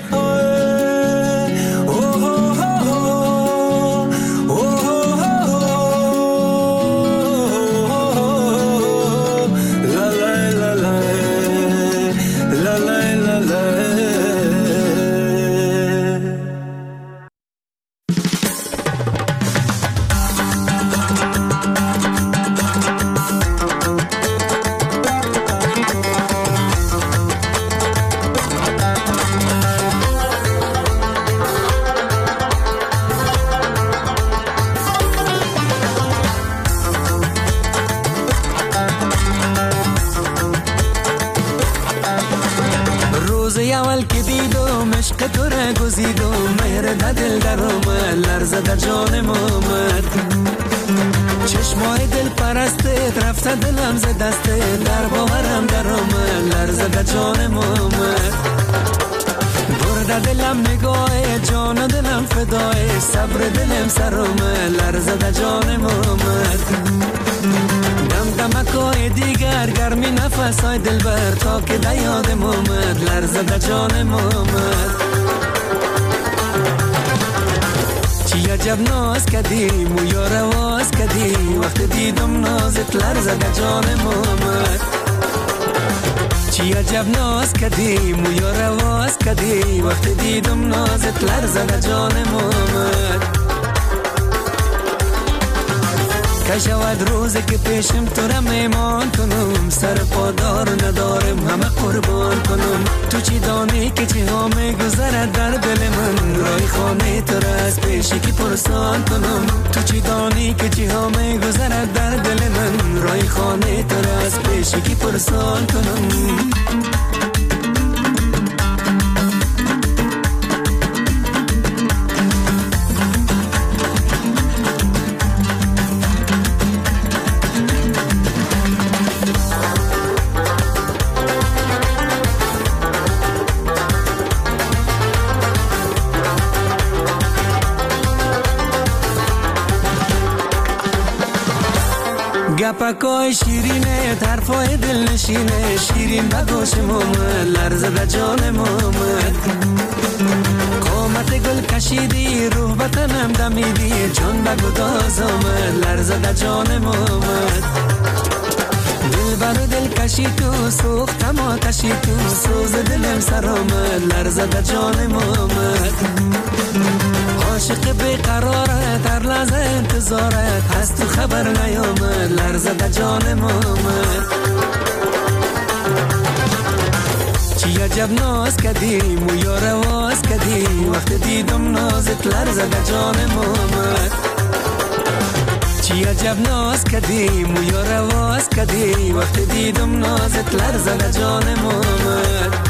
در جانم آمد، چشمای دل پرستت رفته دلم ز دسته، در باورم در آمد، لرزه در جانم آمد. برده دلم نگاه جان دلم فدای، صبر دلم سر آمد، لرزه در جانم آمد. دمکای دیگر گرمی نفسای دل بر تا که در یادم آمد، لرزه در جانم آمد. چی عجب ناز کردی مویا رواز کردی، وقت دیدم نازت لرزه در جانم آمد. چی عجب ناز کردی مویا رواز کردی، وقت دیدم نازت لرزه در جانم آمد. که شود روزی که پیشم تو را میمان کنم، سر پادار ندارم همه قربان کنم. تو چی دانی که چی ها میگذرد در دل من، رای خانه تو را از پیشی که پرسان کنم. تو چی دانی که چی ها میگذرد در دل من، رای خانه تو را از پیشی که پرسان کنم. گپکای شیرینه طرفای دل نشینه، شیرین بگوشم آمد، لرزه در جانم آمد. قامت گل کشیدی روح بطنم دمیدی، جان بگو داز آمد، لرزه در جانم آمد. دل برو دل کشی تو سوختم آتشی تو، سوز دلم سر آمد، لرزه در جانم آمد. عاشق بیقرارت هر لحظه انتظارت هست، تو خبر نیامد، لرزه در جانم آمد. چی عجب ناز کردی مویا رواز کردی، وقت دیدم نازت لرزه در جانم آمد. چی عجب ناز کردی مویا رواز کردی، وقت دیدم نازت لرزه در جانم آمد.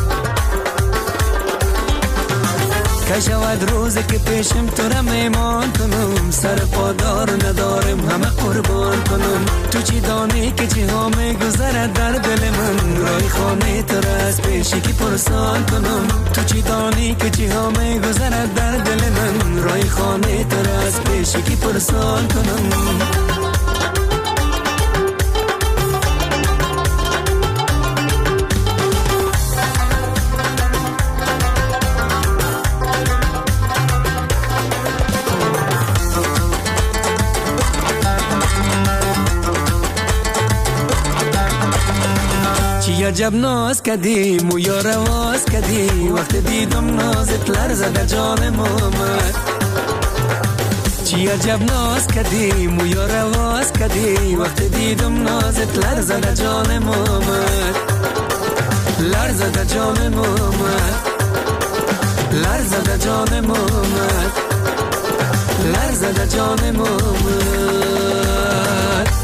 که شود روزی که پیشم تو را میمان کنم، سر پادار ندارم همه قربان کنم. تو چی دانی که چی ها میگذرد در دل من، رای خانه تو را از پیشی که پرسان کنم. تو چی دانی که چی ها میگذرد در دل من، رای خانه تو را از پیشی که پرسان کنم. چی عجب ناز کردی مویا رواز کردی، وقت دیدم نازت لرزه در جانم آمد. چی عجب ناز کردی مویا رواز کردی، وقت دیدم نازت لرزه در جانم آمد. لرزه در جانم آمد، لرزه در جانم آمد، لرزه در جانم آمد.